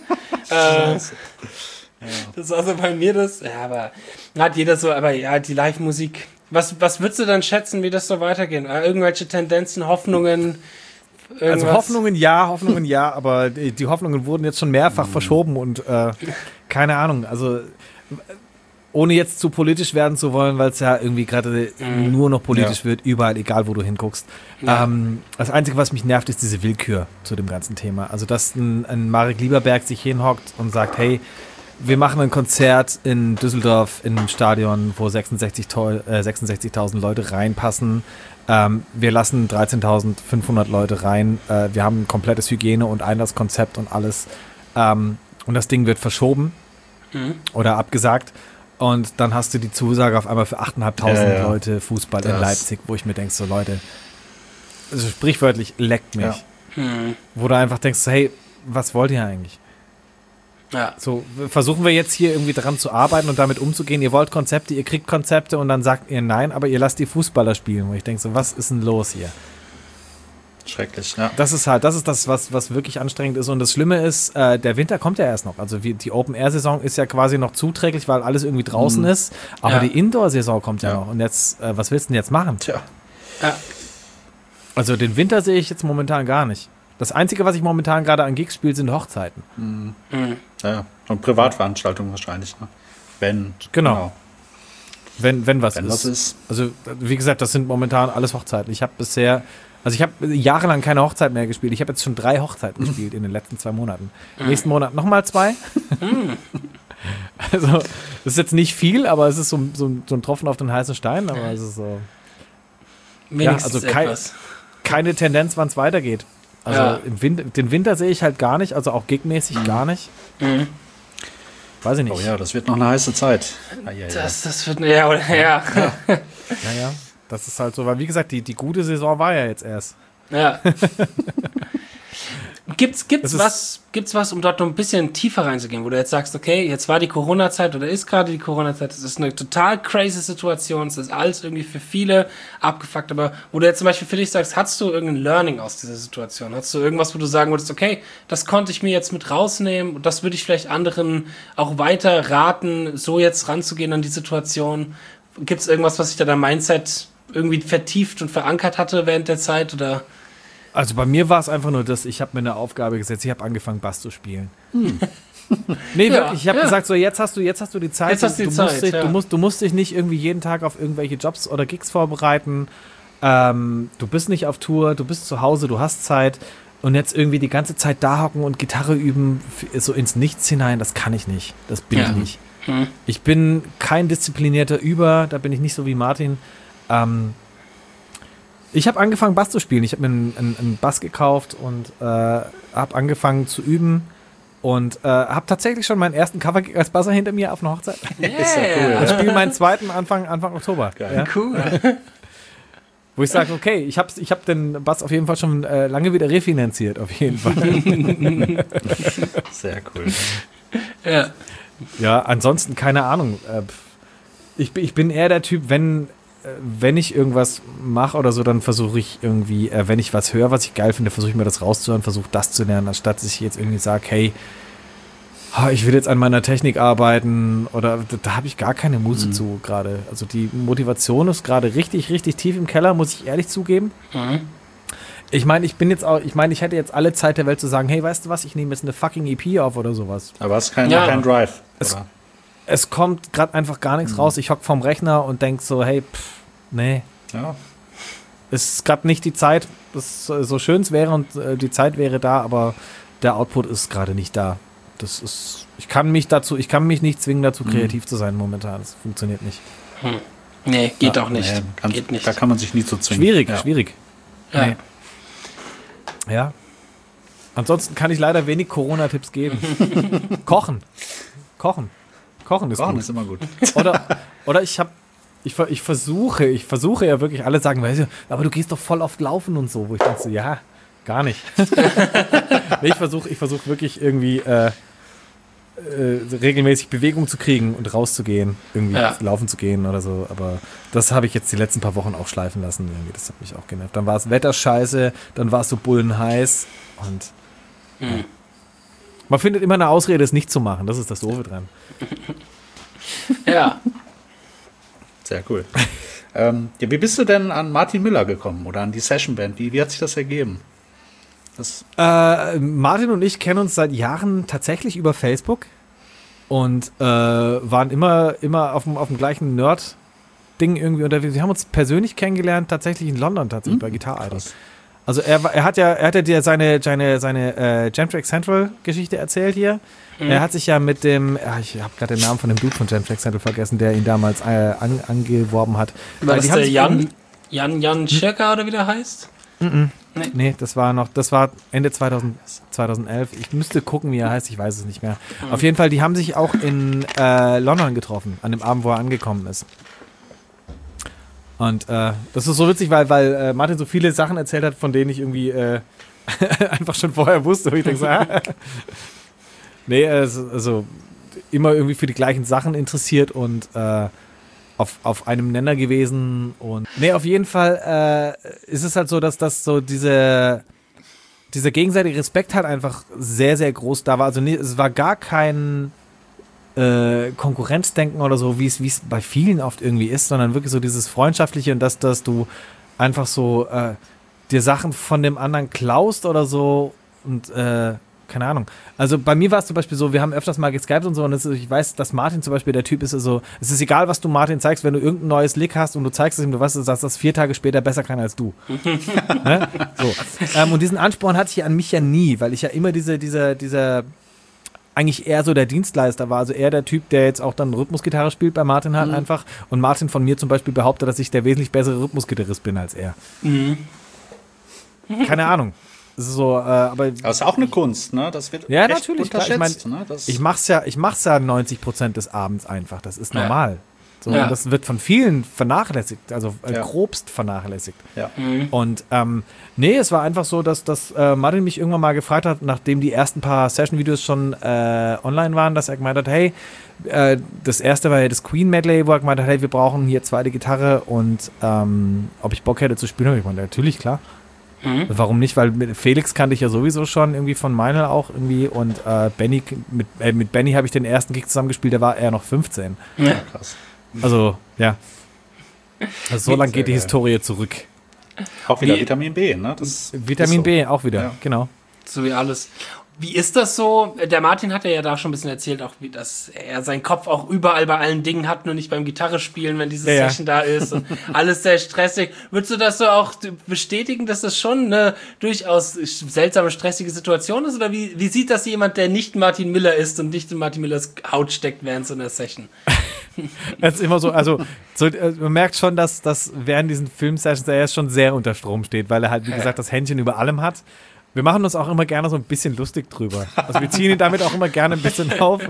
Das war so bei mir das. Ja, aber hat jeder so, aber ja, die Live-Musik. Was würdest du dann schätzen, wie das so weitergeht? Irgendwelche Tendenzen, Hoffnungen? Irgendwas? Also Hoffnungen ja, aber die Hoffnungen wurden jetzt schon mehrfach verschoben und keine Ahnung, also ohne jetzt zu politisch werden zu wollen, weil es ja irgendwie gerade nur noch politisch wird, überall, egal wo du hinguckst. Ja. Das Einzige, was mich nervt, ist diese Willkür zu dem ganzen Thema. Also, dass ein Marek Lieberberg sich hinhockt und sagt, hey, wir machen ein Konzert in Düsseldorf in einem Stadion, wo 66.000 Leute reinpassen. Wir lassen 13.500 Leute rein. Wir haben ein komplettes Hygiene- und Einlasskonzept und alles. Und das Ding wird verschoben oder abgesagt. Und dann hast du die Zusage auf einmal für 8.500 Leute Fußball in Leipzig, wo ich mir denke, so Leute, also sprichwörtlich leckt mich. Ja. Wo du einfach denkst, hey, was wollt ihr eigentlich? Ja. So, versuchen wir jetzt hier irgendwie dran zu arbeiten und damit umzugehen. Ihr wollt Konzepte, ihr kriegt Konzepte und dann sagt ihr nein, aber ihr lasst die Fußballer spielen. Wo ich denke so, was ist denn los hier? Schrecklich, ja. Das ist das, was wirklich anstrengend ist. Und das Schlimme ist, der Winter kommt ja erst noch. Also die Open-Air-Saison ist ja quasi noch zuträglich, weil alles irgendwie draußen ist. Aber die Indoor-Saison kommt ja noch. Und jetzt, was willst du denn jetzt machen? Tja. Ja. Also den Winter sehe ich jetzt momentan gar nicht. Das Einzige, was ich momentan gerade an Gigs spiele, sind Hochzeiten. Ja, und Privatveranstaltungen wahrscheinlich. Ne? Genau. Wenn was ist. Also wie gesagt, das sind momentan alles Hochzeiten. Ich habe jahrelang keine Hochzeit mehr gespielt. Ich habe jetzt schon 3 Hochzeiten gespielt in den letzten 2 Monaten. Nächsten Monat nochmal 2. Also, das ist jetzt nicht viel, aber es ist so ein Tropfen auf den heißen Stein. Aber es ist so. Wenigstens keine Tendenz, wann es weitergeht. Also den Winter sehe ich halt gar nicht, also auch gigmäßig gar nicht. Weiß ich nicht. Oh ja, das wird noch eine heiße Zeit. Das wird, ja. Naja. Das ist halt so, weil wie gesagt, die gute Saison war ja jetzt erst. Ja. Gibt's was, um dort noch ein bisschen tiefer reinzugehen, wo du jetzt sagst, okay, jetzt war die Corona-Zeit oder ist gerade die Corona-Zeit, das ist eine total crazy Situation, es ist alles irgendwie für viele abgefuckt, aber wo du jetzt zum Beispiel für dich sagst, hast du irgendein Learning aus dieser Situation? Hast du irgendwas, wo du sagen würdest, okay, das konnte ich mir jetzt mit rausnehmen und das würde ich vielleicht anderen auch weiter raten, so jetzt ranzugehen an die Situation? Gibt es irgendwas, was sich da dein Mindset irgendwie vertieft und verankert hatte während der Zeit, oder? Also bei mir war es einfach nur das, ich habe mir eine Aufgabe gesetzt, ich habe angefangen, Bass zu spielen. Nee, wirklich, ich habe gesagt, so jetzt hast du die Zeit. Jetzt hast du die Zeit, du musst dich nicht irgendwie jeden Tag auf irgendwelche Jobs oder Gigs vorbereiten. Du bist nicht auf Tour, du bist zu Hause, du hast Zeit. Und jetzt irgendwie die ganze Zeit da hocken und Gitarre üben, so ins Nichts hinein, das kann ich nicht. Das bin ich nicht. Ich bin kein disziplinierter Über, da bin ich nicht so wie Martin. Ich habe angefangen, Bass zu spielen. Ich habe mir einen Bass gekauft und habe angefangen zu üben und habe tatsächlich schon meinen ersten Cover-Gig als Basser hinter mir auf einer Hochzeit. Ist ja cool. Ich spiele meinen zweiten Anfang Oktober. Geil. Ja? Cool. Wo ich sage, okay, ich hab den Bass auf jeden Fall schon lange wieder refinanziert, auf jeden Fall. Sehr cool. Ja. Ja, ansonsten keine Ahnung. Ich bin eher der Typ, wenn ich irgendwas mache oder so, dann versuche ich irgendwie, wenn ich was höre, was ich geil finde, versuche ich mir das rauszuhören, versuche das zu lernen, anstatt dass ich jetzt irgendwie sage, hey, ich will jetzt an meiner Technik arbeiten oder da habe ich gar keine Muße zu gerade. Also die Motivation ist gerade richtig, richtig tief im Keller, muss ich ehrlich zugeben. Ich meine, ich hätte jetzt alle Zeit der Welt zu sagen, hey, weißt du was, ich nehme jetzt eine fucking EP auf oder sowas. Aber es ist kein Drive. Es kommt gerade einfach gar nichts raus. Ich hock vorm Rechner und denk so, hey, nee. Ja. Es ist gerade nicht die Zeit, so schön es wäre und die Zeit wäre da, aber der Output ist gerade nicht da. Ich kann mich nicht zwingen, dazu kreativ zu sein momentan. Das funktioniert nicht. Nee, geht auch nicht. Nee, geht nicht. Da kann man sich nie so zwingen. Schwierig. Ja. Nee. Ja. Ansonsten kann ich leider wenig Corona-Tipps geben. Kochen ist Kochen gut. ist immer gut. Oder ich versuche ja wirklich, alle sagen, weißt du, aber du gehst doch voll oft laufen und so, wo ich denke so, ja, gar nicht. Nee, ich versuche wirklich irgendwie regelmäßig Bewegung zu kriegen und rauszugehen, irgendwie laufen zu gehen oder so, aber das habe ich jetzt die letzten paar Wochen auch schleifen lassen, irgendwie. Das hat mich auch genervt. Dann war es Wetter scheiße, dann war es so bullenheiß und man findet immer eine Ausrede, es nicht zu machen. Das ist das Doofe dran. Ja. Sehr cool. Wie bist du denn an Martin Müller gekommen oder an die Session-Band? Wie hat sich das ergeben? Martin und ich kennen uns seit Jahren tatsächlich über Facebook und waren immer auf dem gleichen Nerd-Ding irgendwie unterwegs. Wir haben uns persönlich kennengelernt, tatsächlich in London, bei Guitar Idol. Also er hat ja dir seine Jamtrack Central Geschichte erzählt hier. Er hat sich ja mit dem, ich habe gerade den Namen von dem Dude von Jamtrack Central vergessen, der ihn damals angeworben hat. War das der Jan Schirker oder wie der heißt? Nee, das war Ende 2011. Ich müsste gucken, wie er heißt, ich weiß es nicht mehr. Auf jeden Fall, die haben sich auch in London getroffen, an dem Abend, wo er angekommen ist. Und das ist so witzig, weil Martin so viele Sachen erzählt hat, von denen ich irgendwie einfach schon vorher wusste. Und ich denke so, nee, also immer irgendwie für die gleichen Sachen interessiert und auf einem Nenner gewesen. Und nee, auf jeden Fall ist es halt so, dass das so dieser gegenseitige Respekt halt einfach sehr, sehr groß da war. Also nee, es war gar kein Konkurrenzdenken oder so, wie es bei vielen oft irgendwie ist, sondern wirklich so dieses Freundschaftliche und dass du einfach so dir Sachen von dem anderen klaust oder so und keine Ahnung. Also bei mir war es zum Beispiel so, wir haben öfters mal geskypt und so und ich weiß, dass Martin zum Beispiel der Typ ist, also es ist egal, was du Martin zeigst, wenn du irgendein neues Lick hast und du zeigst es ihm, du weißt, dass das 4 Tage später besser kann als du. Ne? So. Und diesen Ansporn hatte ich an mich ja nie, weil ich ja immer dieser eigentlich eher so der Dienstleister war, also eher der Typ, der jetzt auch dann Rhythmusgitarre spielt bei Martin halt einfach und Martin von mir zum Beispiel behauptet, dass ich der wesentlich bessere Rhythmusgitarrist bin als er. Keine Ahnung. Das ist so, aber das ist auch eine Kunst, ne? Das wird ja, echt natürlich, unterschätzt. Klar. Ne? Ich mach's ja 90% des Abends einfach, das ist normal. So, Ja. und das wird von vielen vernachlässigt, also grobst vernachlässigt. Ja. Und nee, es war einfach so, dass Martin mich irgendwann mal gefragt hat, nachdem die ersten paar Session-Videos schon online waren, dass er gemeint hat, hey, das erste war ja das Queen-Medley, wo er gemeint hat, hey, wir brauchen hier zweite Gitarre und ob ich Bock hätte zu spielen. Und ich meinte, natürlich, klar. Warum nicht? Weil mit Felix kannte ich ja sowieso schon irgendwie von Meinl auch irgendwie und Benny, mit Benny habe ich den ersten Gig zusammengespielt, da war er noch 15. Ja. Krass. Also, ja. Also so lange geht die Historie zurück. Auch wieder Vitamin B, ne? Das Vitamin so. B auch wieder, Ja. genau. So wie alles. Wie ist das so? Der Martin hat ja da schon ein bisschen erzählt, auch wie, dass er seinen Kopf auch überall bei allen Dingen hat, nur nicht beim Gitarre spielen, wenn diese Session da ist und alles sehr stressig. Würdest du das so auch bestätigen, dass das schon eine durchaus seltsame, stressige Situation ist? Oder wie sieht das jemand, der nicht Martin Miller ist und nicht in Martin Millers Haut steckt während so einer Session? Das ist immer so, also man merkt schon, dass während diesen Filmsessions er jetzt schon sehr unter Strom steht, weil er halt, wie gesagt, das Händchen über allem hat. Wir machen uns auch immer gerne so ein bisschen lustig drüber. Also wir ziehen ihn damit auch immer gerne ein bisschen auf.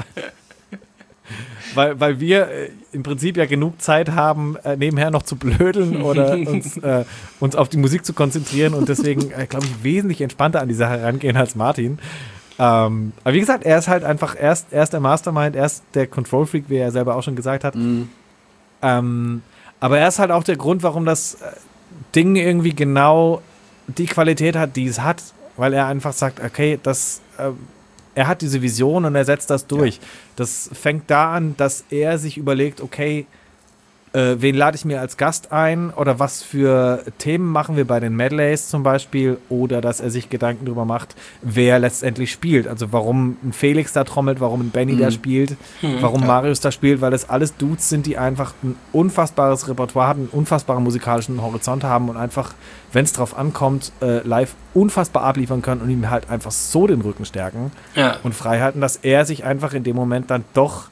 Weil wir im Prinzip ja genug Zeit haben, nebenher noch zu blödeln oder uns auf die Musik zu konzentrieren und deswegen, glaube ich, wesentlich entspannter an die Sache rangehen als Martin. Aber wie gesagt, er ist halt einfach erst der Mastermind, erst der Control-Freak, wie er selber auch schon gesagt hat. Aber er ist halt auch der Grund, warum das Ding irgendwie genau die Qualität hat, die es hat. Weil er einfach sagt, okay, er hat diese Vision und er setzt das durch. Ja. Das fängt da an, dass er sich überlegt, okay, wen lade ich mir als Gast ein oder was für Themen machen wir bei den Medleys zum Beispiel oder dass er sich Gedanken darüber macht, wer letztendlich spielt. Also warum ein Felix da trommelt, warum ein Benny da spielt, warum Marius da spielt, weil das alles Dudes sind, die einfach ein unfassbares Repertoire haben, einen unfassbaren musikalischen Horizont haben und einfach, wenn es drauf ankommt, live unfassbar abliefern können und ihm halt einfach so den Rücken stärken und frei halten, dass er sich einfach in dem Moment dann doch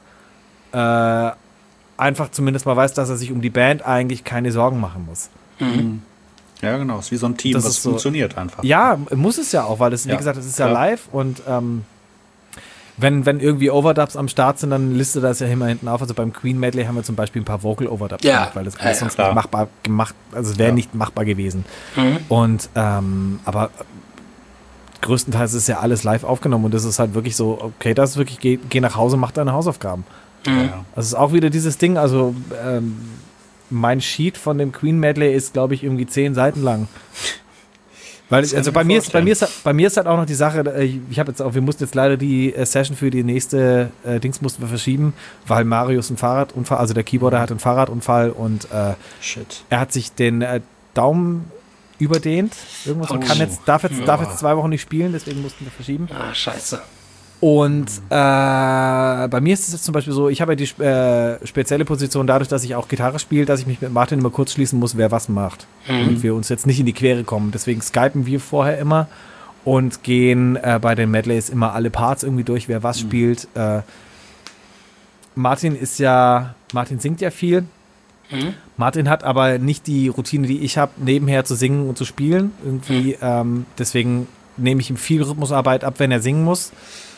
einfach zumindest mal weiß, dass er sich um die Band eigentlich keine Sorgen machen muss. Ja, genau. Es ist wie so ein Team, das funktioniert einfach. Ja, muss es ja auch, weil das, wie gesagt, das ist ja live und wenn irgendwie Overdubs am Start sind, dann listet das ja immer hinten auf. Also beim Queen Medley haben wir zum Beispiel ein paar Vocal Overdubs gemacht, weil das alles sonst nicht machbar gemacht, also es wäre nicht machbar gewesen. Und aber größtenteils ist ja alles live aufgenommen und das ist halt wirklich so, okay, das ist wirklich, geh nach Hause, mach deine Hausaufgaben. Also es ist auch wieder dieses Ding, also mein Sheet von dem Queen Medley ist, glaube ich, irgendwie 10 Seiten lang. Weil, also bei mir ist halt auch noch die Sache, wir mussten jetzt leider die Session für die nächste Dings mussten wir verschieben, weil Marius einen Fahrradunfall, also der Keyboarder hat einen Fahrradunfall und er hat sich den Daumen überdehnt. Irgendwas darf jetzt 2 Wochen nicht spielen, deswegen mussten wir verschieben. Ah, scheiße. Und bei mir ist es jetzt zum Beispiel so, ich habe ja die spezielle Position dadurch, dass ich auch Gitarre spiele, dass ich mich mit Martin immer kurz schließen muss, wer was macht. Damit wir uns jetzt nicht in die Quere kommen. Deswegen skypen wir vorher immer und gehen bei den Medleys immer alle Parts irgendwie durch, wer was spielt. Martin singt ja viel. Martin hat aber nicht die Routine, die ich habe, nebenher zu singen und zu spielen. Irgendwie, deswegen nehme ich ihm viel Rhythmusarbeit ab, wenn er singen muss.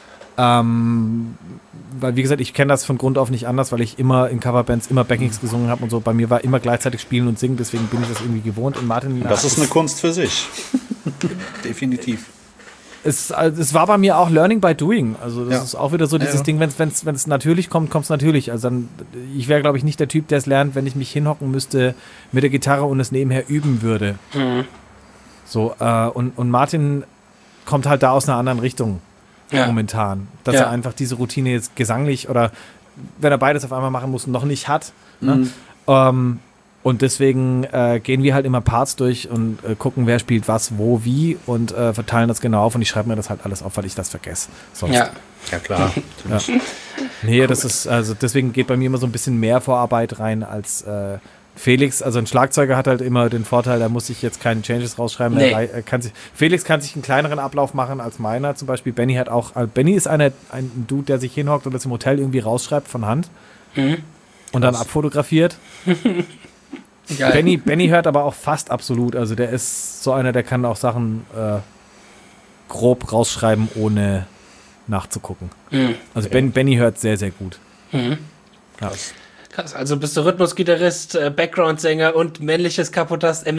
Weil, wie gesagt, ich kenne das von Grund auf nicht anders, weil ich immer in Coverbands immer Backings gesungen habe und so. Bei mir war immer gleichzeitig Spielen und Singen, deswegen bin ich das irgendwie gewohnt. Und Martin, das ist eine Kunst für sich. Definitiv. Es war bei mir auch Learning by Doing. Also das ist auch wieder so dieses Ding, wenn es natürlich kommt, kommt es natürlich. Also dann, ich wäre, glaube ich, nicht der Typ, der es lernt, wenn ich mich hinhocken müsste mit der Gitarre und es nebenher üben würde. Mhm. So, und Martin kommt halt da aus einer anderen Richtung. Momentan. Dass er einfach diese Routine jetzt gesanglich oder wenn er beides auf einmal machen muss, noch nicht hat. Ne? Und deswegen gehen wir halt immer Parts durch und gucken, wer spielt was, wo, wie und verteilen das genau auf und ich schreibe mir das halt alles auf, weil ich das vergesse. Sonst. Ja, klar. Ja. Nee, das ist, also deswegen geht bei mir immer so ein bisschen mehr Vorarbeit rein als Felix, also ein Schlagzeuger hat halt immer den Vorteil, da muss ich jetzt keine Changes rausschreiben. Nee. Felix kann sich einen kleineren Ablauf machen als meiner. Zum Beispiel Benny ist ein Dude, der sich hinhockt und das im Hotel irgendwie rausschreibt von Hand und dann abfotografiert. Benny hört aber auch fast absolut. Also der ist so einer, der kann auch Sachen grob rausschreiben, ohne nachzugucken. Also Benny hört sehr, sehr gut. Ja. Krass, also bist du Rhythmusgitarrist, Background-Sänger und menschliches Kapotaster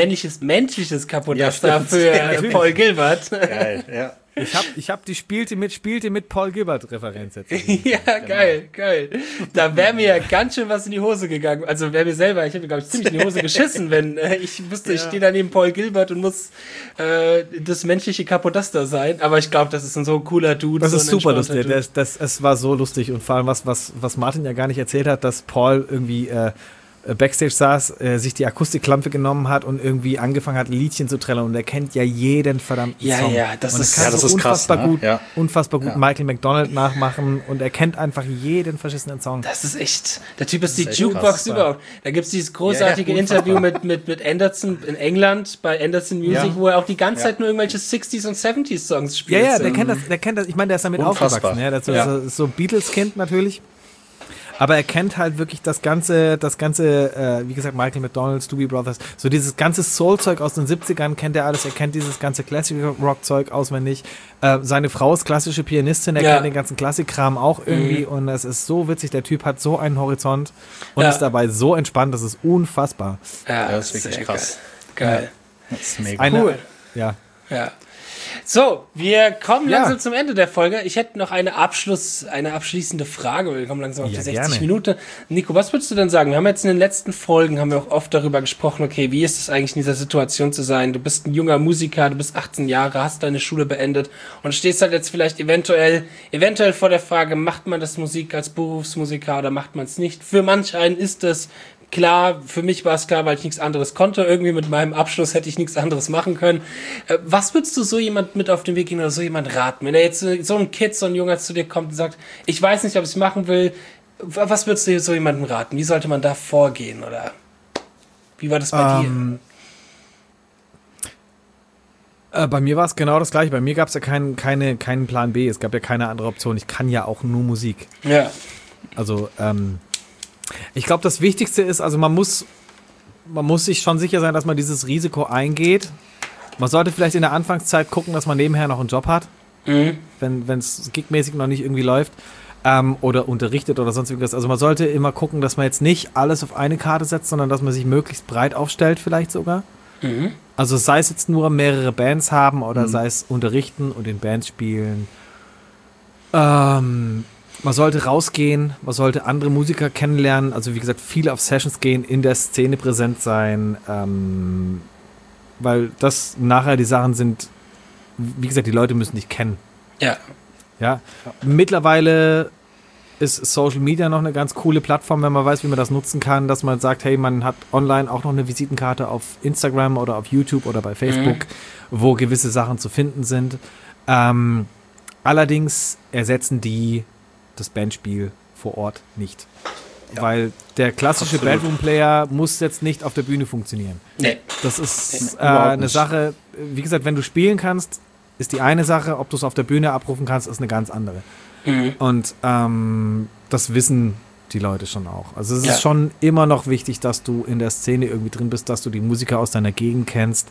für Paul Gilbert. Geil, ja. Ich hab die spielte mit Paul Gilbert Referenz jetzt. Ja, geil. Da wäre mir ja ganz schön was in die Hose gegangen. Also wäre mir selber, ich hätte, glaube ich, ziemlich in die Hose geschissen, wenn ich wusste, ich stehe da neben Paul Gilbert und muss das menschliche Kapotaster sein. Aber ich glaube, das ist ein so cooler Dude. Das ist super lustig. Es war so lustig und vor allem was Martin ja gar nicht erzählt hat, dass Paul irgendwie Backstage saß, sich die Akustiklampe genommen hat und irgendwie angefangen hat, Liedchen zu trällern und er kennt ja jeden verdammten Song. Ja, das ist unfassbar krass, gut, unfassbar gut Michael McDonald nachmachen und er kennt einfach jeden verschissenen Song. Das ist echt, der Typ ist die Jukebox überhaupt. Da gibt es dieses großartige Interview mit Anderson in England bei Anderson Music, wo er auch die ganze Zeit nur irgendwelche 60s und 70s Songs spielt. Ja, der kennt das, ich meine, der ist damit aufgewachsen. Ja, das ist so Beatles-Kind natürlich. Aber er kennt halt wirklich das ganze, wie gesagt, Michael McDonald, Doobie Brothers, so dieses ganze Soul-Zeug aus den 70ern kennt er alles, er kennt dieses ganze Classic-Rock-Zeug auswendig. Seine Frau ist klassische Pianistin, er kennt den ganzen Klassik-Kram auch irgendwie und es ist so witzig, der Typ hat so einen Horizont und ist dabei so entspannt, das ist unfassbar. Ja, das ist wirklich krass. Geil. Das ist mega cool. Ja. So, wir kommen langsam zum Ende der Folge. Ich hätte noch eine abschließende Frage. Wir kommen langsam auf die 60 Minuten. Nico, was würdest du denn sagen? Wir haben jetzt in den letzten Folgen auch oft darüber gesprochen, okay, wie ist es eigentlich in dieser Situation zu sein? Du bist ein junger Musiker, du bist 18 Jahre, hast deine Schule beendet und stehst halt jetzt vielleicht eventuell vor der Frage, macht man das Musik als Berufsmusiker oder macht man es nicht? Für manch einen ist es klar, für mich war es klar, weil ich nichts anderes konnte. Irgendwie mit meinem Abschluss hätte ich nichts anderes machen können. Was würdest du so jemand mit auf den Weg gehen oder so jemand raten? Wenn er jetzt so ein Kid, so ein Junger zu dir kommt und sagt, ich weiß nicht, ob ich es machen will, was würdest du so jemandem raten? Wie sollte man da vorgehen? Oder wie war das bei dir? Bei mir war es genau das Gleiche. Bei mir gab es ja keinen Plan B. Es gab ja keine andere Option. Ich kann ja auch nur Musik. Ja. Also, ich glaube, das Wichtigste ist, also man muss sich schon sicher sein, dass man dieses Risiko eingeht. Man sollte vielleicht in der Anfangszeit gucken, dass man nebenher noch einen Job hat, wenn es gigmäßig noch nicht irgendwie läuft, oder unterrichtet oder sonst irgendwas. Also man sollte immer gucken, dass man jetzt nicht alles auf eine Karte setzt, sondern dass man sich möglichst breit aufstellt vielleicht sogar. Also sei es jetzt nur mehrere Bands haben oder sei es unterrichten und in Bands spielen. Man sollte rausgehen, man sollte andere Musiker kennenlernen, also wie gesagt, viel auf Sessions gehen, in der Szene präsent sein, weil das nachher die Sachen sind, wie gesagt, die Leute müssen dich kennen. Ja. Mittlerweile ist Social Media noch eine ganz coole Plattform, wenn man weiß, wie man das nutzen kann, dass man sagt, hey, man hat online auch noch eine Visitenkarte auf Instagram oder auf YouTube oder bei Facebook, wo gewisse Sachen zu finden sind. Allerdings ersetzen die das Bandspiel vor Ort nicht. Ja. Weil der klassische Bandroom-Player muss jetzt nicht auf der Bühne funktionieren. Nee. Das ist eine Sache, wie gesagt, wenn du spielen kannst, ist die eine Sache, ob du es auf der Bühne abrufen kannst, ist eine ganz andere. Und das wissen die Leute schon auch. Also es ist schon immer noch wichtig, dass du in der Szene irgendwie drin bist, dass du die Musiker aus deiner Gegend kennst.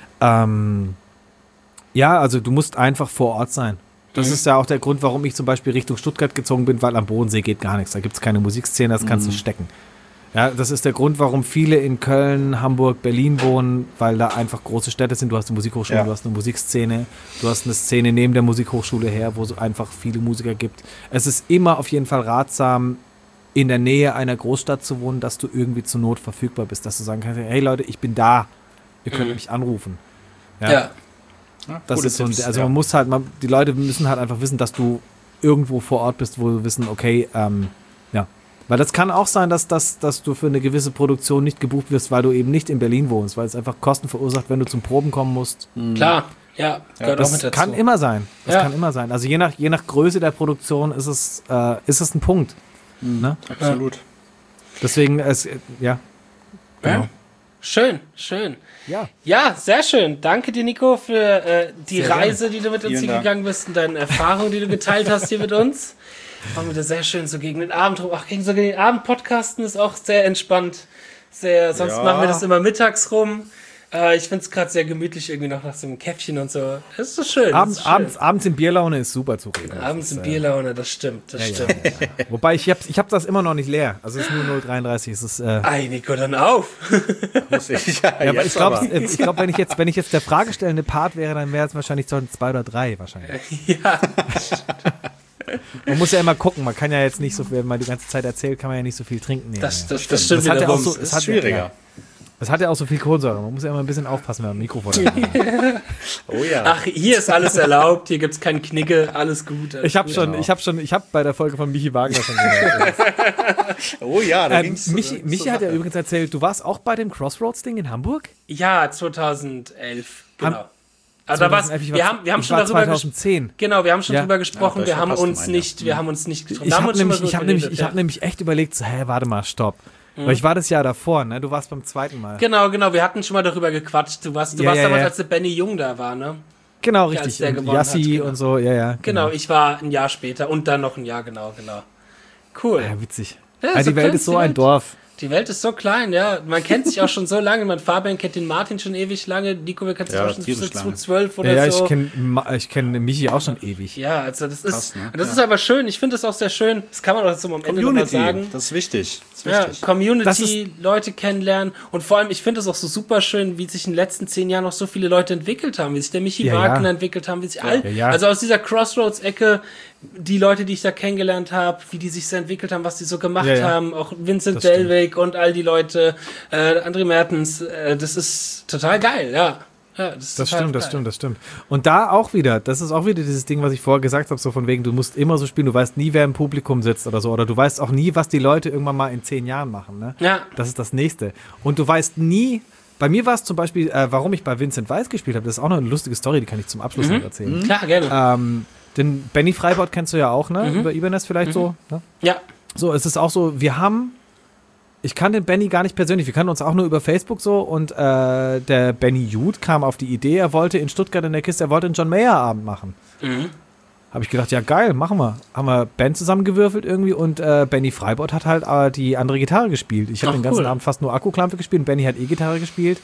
Also du musst einfach vor Ort sein. Das ist ja auch der Grund, warum ich zum Beispiel Richtung Stuttgart gezogen bin, weil am Bodensee geht gar nichts. Da gibt es keine Musikszene, das kannst du stecken. Ja, das ist der Grund, warum viele in Köln, Hamburg, Berlin wohnen, weil da einfach große Städte sind. Du hast eine Musikhochschule, du hast eine Musikszene, du hast eine Szene neben der Musikhochschule her, wo es einfach viele Musiker gibt. Es ist immer auf jeden Fall ratsam, in der Nähe einer Großstadt zu wohnen, dass du irgendwie zur Not verfügbar bist, dass du sagen kannst, hey Leute, ich bin da, ihr könnt mich anrufen. Ja. Das ist so, also man muss halt, die Leute müssen halt einfach wissen, dass du irgendwo vor Ort bist, wo sie wissen, okay, weil das kann auch sein, dass du für eine gewisse Produktion nicht gebucht wirst, weil du eben nicht in Berlin wohnst, weil es einfach Kosten verursacht, wenn du zum Proben kommen musst. Klar, gehört das auch mit dazu. Kann immer sein. Das kann immer sein. Also je nach Größe der Produktion ist es ein Punkt. Ne? Absolut. Deswegen, genau. Schön. Ja, sehr schön. Danke dir, Nico, für die Reise, die du mit uns hier gegangen bist und deine Erfahrungen, die du geteilt hast hier mit uns. War wieder sehr schön, so gegen den Abend rum. Gegen den Abend podcasten ist auch sehr entspannt. Sonst machen wir das immer mittags rum. Ich finde es gerade sehr gemütlich, irgendwie noch nach so einem Käffchen und so. Das ist so schön. Abends in Bierlaune ist super zu reden. Abends in Bierlaune, das stimmt. Ja. Wobei, ich hab das immer noch nicht leer. Also es ist nur 0,33. Es ist, Nico, dann auf. Muss ich. Aber ich glaube, wenn ich jetzt der fragestellende Part wäre, dann wäre es wahrscheinlich 2 oder 3 wahrscheinlich. Ja. Man muss ja immer gucken, man kann ja jetzt nicht so viel, wenn man die ganze Zeit erzählt, kann man ja nicht so viel trinken. Das stimmt. Das hat ja auch so, ist schwieriger. Es hat ja auch so viel Kohlensäure. Man muss ja immer ein bisschen aufpassen, wenn man ein Mikrofon hat. Oh ja. Ach, hier ist alles erlaubt. Hier gibt es keinen Knicke. Alles gut. Ich habe bei der Folge von Michi Wagner schon gehört. Oh ja, da ging's. Michi hat ja übrigens erzählt, du warst auch bei dem Crossroads-Ding in Hamburg? Ja, 2011. Genau. Also da wir haben schon darüber 2010. Genau, wir haben schon drüber gesprochen. Wir haben uns nicht getroffen. Ich habe nämlich echt überlegt, so, warte mal, stopp. Weil ich war das Jahr davor, ne? Du warst beim zweiten Mal. Genau. Wir hatten schon mal darüber gequatscht. Du warst damals, als der Benny Jung da war, ne? Genau, richtig. Und Yassi und so, ja. Genau, ich war ein Jahr später und dann noch ein Jahr, genau. Cool. Ja, witzig. Ja, die Welt ist so ein Dorf. Die Welt ist so klein, ja. Man kennt sich auch schon so lange. Fabian kennt den Martin schon ewig lange. Nico, wir kennen sich auch schon seit 2012 oder so. Ja, ich kenn Michi auch schon ewig. Ja, also das ist, das ist aber schön. Ich finde das auch sehr schön. Das kann man auch so am Ende nochmal sagen. Das ist wichtig. Community, Leute kennenlernen. Und vor allem, ich finde es auch so super schön, wie sich in den letzten 10 Jahren noch so viele Leute entwickelt haben. Wie sich der Michi Wagner entwickelt haben. Wie sich also aus dieser Crossroads-Ecke, die Leute, die ich da kennengelernt habe, wie die sich so entwickelt haben, was die so gemacht haben. Auch Vincent Delvig und all die Leute, André Mertens, das ist total geil, ja. Das stimmt. Und da auch wieder, das ist auch wieder dieses Ding, was ich vorher gesagt habe, so von wegen, du musst immer so spielen, du weißt nie, wer im Publikum sitzt oder so, oder du weißt auch nie, was die Leute irgendwann mal in 10 Jahren machen, ne? Ja. Das ist das Nächste. Und du weißt nie, bei mir war es zum Beispiel, warum ich bei Vincent Weiss gespielt habe, das ist auch noch eine lustige Story, die kann ich zum Abschluss noch erzählen. Klar, gerne. Den Benny Freibart kennst du ja auch, ne? Über Ibanez vielleicht so, ne? Ja. So, es ist auch so, ich kann den Benny gar nicht persönlich, wir kannten uns auch nur über Facebook so und der Benny Jude kam auf die Idee, er wollte in Stuttgart in der Kiste, er wollte einen John Mayer Abend machen. Habe ich gedacht, ja geil, machen wir. Haben wir Band zusammengewürfelt irgendwie und Benny Freibart hat halt die andere Gitarre gespielt. Ich habe den ganzen Abend fast nur Akkuklampe gespielt und Benny hat E-Gitarre gespielt.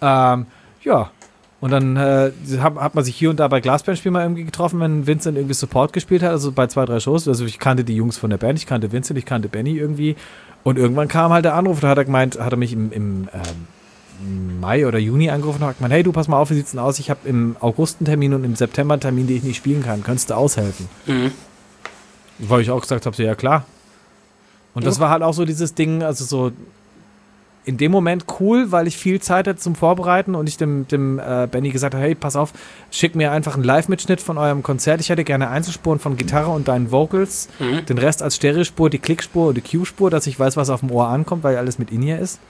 Und dann hat man sich hier und da bei Glasbandspielen mal irgendwie getroffen, wenn Vincent irgendwie Support gespielt hat, also bei 2, 3 Shows. Also ich kannte die Jungs von der Band, ich kannte Vincent, ich kannte Benny irgendwie. Und irgendwann kam halt der Anruf, da hat er mich im Mai oder Juni angerufen und hat gemeint, hey du, pass mal auf, wie sieht's denn aus? Ich habe im August einen Termin und im September einen Termin, den ich nicht spielen kann. Könntest du aushelfen? Weil ich auch gesagt habe, so, ja klar. Und das war halt auch so dieses Ding, also so in dem Moment cool, weil ich viel Zeit hatte zum Vorbereiten und ich dem Benny gesagt habe, hey, pass auf, schick mir einfach einen Live-Mitschnitt von eurem Konzert. Ich hätte gerne Einzelspuren von Gitarre und deinen Vocals, den Rest als Stereospur, die Klickspur und die Cue-Spur, dass ich weiß, was auf dem Ohr ankommt, weil alles mit In-Ear ist.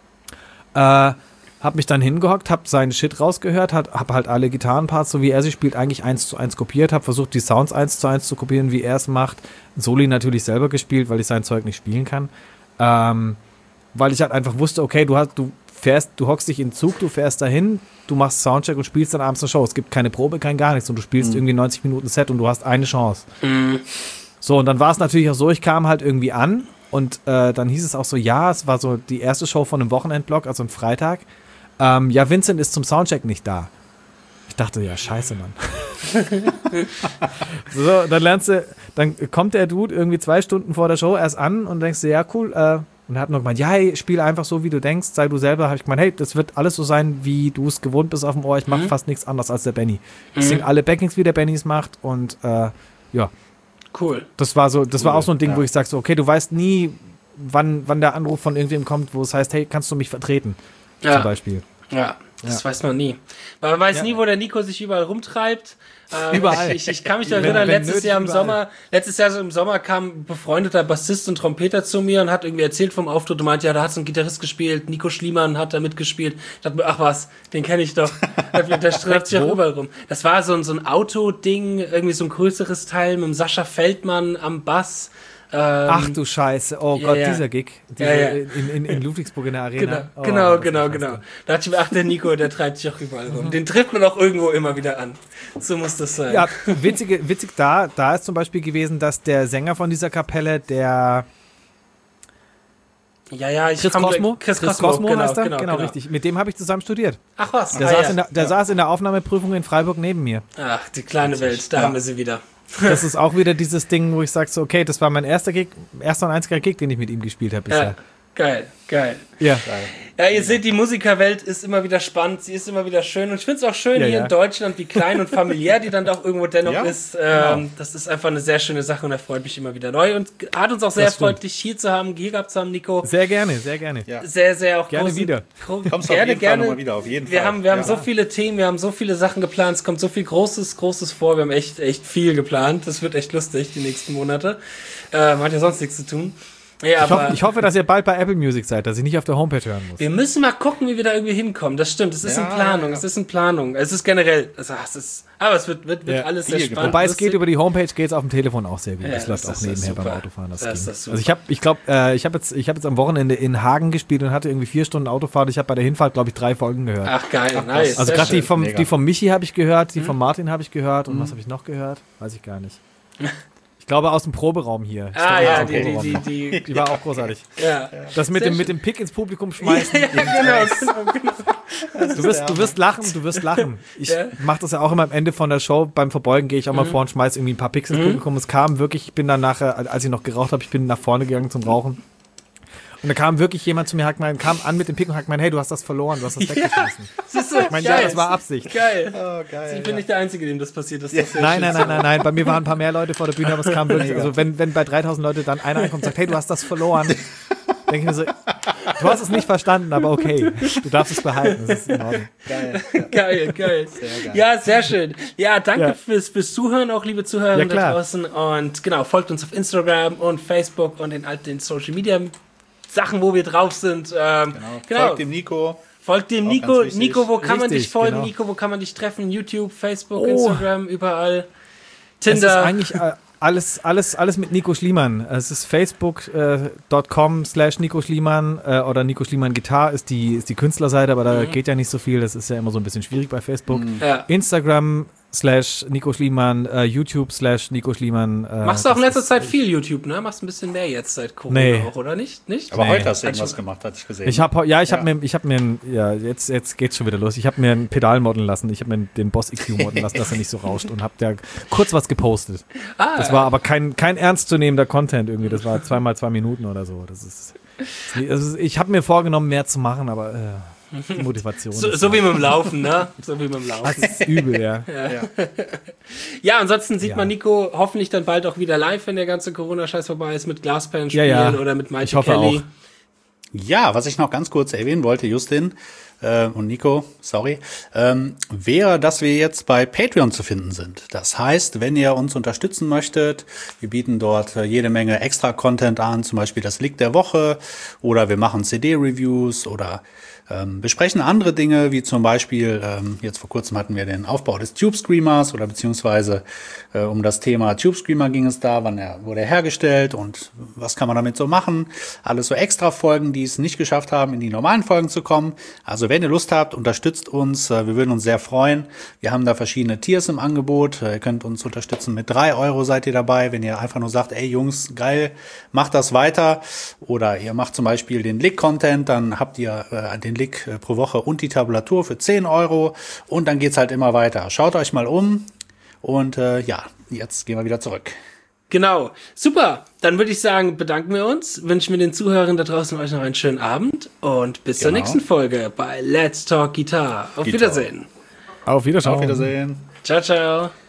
Hab mich dann hingehockt, hab seinen Shit rausgehört, hab halt alle Gitarrenparts, so wie er sie spielt, eigentlich 1:1 kopiert, hab versucht, die Sounds 1:1 zu kopieren, wie er es macht. Soli natürlich selber gespielt, weil ich sein Zeug nicht spielen kann. Weil ich halt einfach wusste, okay, du hockst dich in den Zug, du fährst dahin, du machst Soundcheck und spielst dann abends eine Show. Es gibt keine Probe, kein gar nichts und du spielst irgendwie 90 Minuten Set und du hast eine Chance. So, und dann war es natürlich auch so, ich kam halt irgendwie an Und dann hieß es auch so, ja, es war so die erste Show von einem Wochenendblock, also ein Freitag. Ja, Vincent ist zum Soundcheck nicht da. Ich dachte, ja, scheiße, Mann. So, dann kommt der Dude irgendwie 2 Stunden vor der Show erst an und denkst du, ja, cool. Und er hat noch gemeint, ja, hey, spiel einfach so, wie du denkst, sei du selber. Habe ich gemeint, hey, das wird alles so sein, wie du es gewohnt bist auf dem Ohr. Ich mache fast nichts anderes als der Benny. Ich singe alle Backings, wie der Benny es macht und ja. Cool. Das war auch so ein Ding, wo ich sage so, okay, du weißt nie, wann der Anruf von irgendwem kommt, wo es heißt, hey, kannst du mich vertreten? Zum Beispiel. Ja, das weiß man nie. Man weiß nie, wo der Nico sich überall rumtreibt. Überall. Ich kann mich erinnern, letztes Jahr im Sommer kam ein befreundeter Bassist und Trompeter zu mir und hat irgendwie erzählt vom Auftritt und meinte, ja, da hat so ein Gitarrist gespielt, Nico Schliemann hat da mitgespielt. Ich dachte mir, ach was, den kenne ich doch. Der streift sich auch überall rum. Das war so ein Autoding, irgendwie so ein größeres Teil mit dem Sascha Feldmann am Bass. Ach du Scheiße, oh Gott, dieser Gig. In Ludwigsburg in der Arena. Genau. Da dachte ich mir, ach, der Nico, der treibt sich auch überall rum. Den trifft man auch irgendwo immer wieder an. So muss das sein. Ja, witzig da ist zum Beispiel gewesen, dass der Sänger von dieser Kapelle, der Chris Cosmo heißt er? Genau, richtig. Mit dem habe ich zusammen studiert. Ach was. Der saß in der Aufnahmeprüfung in Freiburg neben mir. Ach, die kleine Welt, da haben wir sie wieder. Das ist auch wieder dieses Ding, wo ich sage so, okay, das war mein erster und einziger Gig, den ich mit ihm gespielt habe bisher. Geil. Ja. Ja, ihr seht, die Musikerwelt ist immer wieder spannend, sie ist immer wieder schön und ich finde es auch schön hier in Deutschland, wie klein und familiär die dann doch irgendwo dennoch ist. Genau. Das ist einfach eine sehr schöne Sache und er freut mich immer wieder neu und hat uns auch sehr erfreut, dich hier gehabt zu haben, Nico. Sehr gerne. Ja. Sehr auch gerne wieder. Kommst du auf jeden Fall nochmal wieder, auf jeden Fall. Wir haben so viele Themen, wir haben so viele Sachen geplant, es kommt so viel Großes vor, wir haben echt viel geplant, das wird echt lustig, die nächsten Monate. Man hat ja sonst nichts zu tun. Ja, ich hoffe, dass ihr bald bei Apple Music seid, dass ich nicht auf der Homepage hören muss. Wir müssen mal gucken, wie wir da irgendwie hinkommen. Das stimmt, es ist in Planung. Es ist in Planung. Es ist generell, aber es wird alles sehr spannend. Wobei es geht über die Homepage, geht es auf dem Telefon auch sehr gut. Das läuft auch nebenher beim Autofahren. Also ich habe jetzt am Wochenende in Hagen gespielt und hatte irgendwie 4 Stunden Autofahrt. Ich habe bei der Hinfahrt, glaube ich, 3 Folgen gehört. Ach geil, nice. Also gerade die vom Michi habe ich gehört, die von Martin habe ich gehört und was habe ich noch gehört? Weiß ich gar nicht. Ich glaube, aus dem Proberaum hier. Die war auch großartig. Ja. Das mit dem Pick ins Publikum schmeißen. Genau. Du wirst lachen. Ich mache das ja auch immer am Ende von der Show. Beim Verbeugen gehe ich auch mal vor und schmeiße irgendwie ein paar Picks ins Publikum. Es kam wirklich, ich bin dann nachher, als ich noch geraucht habe, ich bin nach vorne gegangen zum Rauchen. Und da kam wirklich jemand zu mir, kam an mit dem Pick und hat gemeint, hey, du hast das verloren, du hast das weggeschmissen. Ich meine, ja, das war Absicht. Geil. Oh, geil. Ich bin nicht der Einzige, dem das passiert ist. Nein. Bei mir waren ein paar mehr Leute vor der Bühne, aber es kam wirklich, also wenn bei 3000 Leute dann einer ankommt und sagt, hey, du hast das verloren, denke ich mir so, du hast es nicht verstanden, aber okay, du darfst es behalten, das ist in Ordnung. Geil. Sehr geil. Ja, sehr schön. Ja, danke fürs Zuhören, auch liebe Zuhörer da draußen. Und genau, folgt uns auf Instagram und Facebook und in all den Social Media Sachen, wo wir drauf sind. Genau. Folgt dem Nico. Nico, wo kann man dich folgen? Genau. Nico, wo kann man dich treffen? YouTube, Facebook, Instagram, überall. Tinder. Es ist eigentlich alles mit Nico Schliemann. Es ist facebook.com/Nico Schliemann oder Nico Schliemann Guitar ist die Künstlerseite, aber da geht ja nicht so viel. Das ist ja immer so ein bisschen schwierig bei Facebook. Instagram/Nico Schliemann, YouTube/Nico Schliemann. Machst du auch in letzter Zeit viel YouTube, ne? Machst ein bisschen mehr jetzt seit Corona auch, oder nicht? Aber heute hast du irgendwas gemacht, hatte ich gesehen. Ich habe mir jetzt geht's schon wieder los. Ich habe mir ein Pedal modden lassen. Ich habe mir den Boss EQ modden lassen, dass er nicht so rauscht und habe da kurz was gepostet. Das war aber kein ernstzunehmender Content irgendwie. Das war 2x2 Minuten oder so. Ich habe mir vorgenommen, mehr zu machen, aber die Motivation. So wie mit dem Laufen, ne? So wie mit dem Laufen. Das ist übel, ja. Ja, ansonsten sieht man Nico hoffentlich dann bald auch wieder live, wenn der ganze Corona-Scheiß vorbei ist, mit Glasperlen spielen oder mit Michael Kelly. Auch. Ja, was ich noch ganz kurz erwähnen wollte, Justin und Nico, wäre, dass wir jetzt bei Patreon zu finden sind. Das heißt, wenn ihr uns unterstützen möchtet, wir bieten dort jede Menge Extra-Content an, zum Beispiel das Lied der Woche oder wir machen CD-Reviews oder besprechen andere Dinge, wie zum Beispiel, jetzt vor kurzem hatten wir den Aufbau des Tube Screamers oder beziehungsweise um das Thema Tube Screamer ging es da, wann wurde er hergestellt und was kann man damit so machen. Alles so extra Folgen, die es nicht geschafft haben, in die normalen Folgen zu kommen. Also wenn ihr Lust habt, unterstützt uns. Wir würden uns sehr freuen. Wir haben da verschiedene Tiers im Angebot. Ihr könnt uns unterstützen. Mit 3 Euro seid ihr dabei. Wenn ihr einfach nur sagt, ey Jungs, geil, macht das weiter. Oder ihr macht zum Beispiel den Lick-Content, dann habt ihr den Lick pro Woche und die Tabulatur für 10 Euro. Und dann geht's halt immer weiter. Schaut euch mal um. Und jetzt gehen wir wieder zurück. Genau, super. Dann würde ich sagen, bedanken wir uns, wünschen wir den Zuhörern da draußen euch noch einen schönen Abend und bis zur nächsten Folge bei Let's Talk Guitar. Auf Wiedersehen. Auf Wiedersehen. Auf Wiedersehen. Ciao, ciao.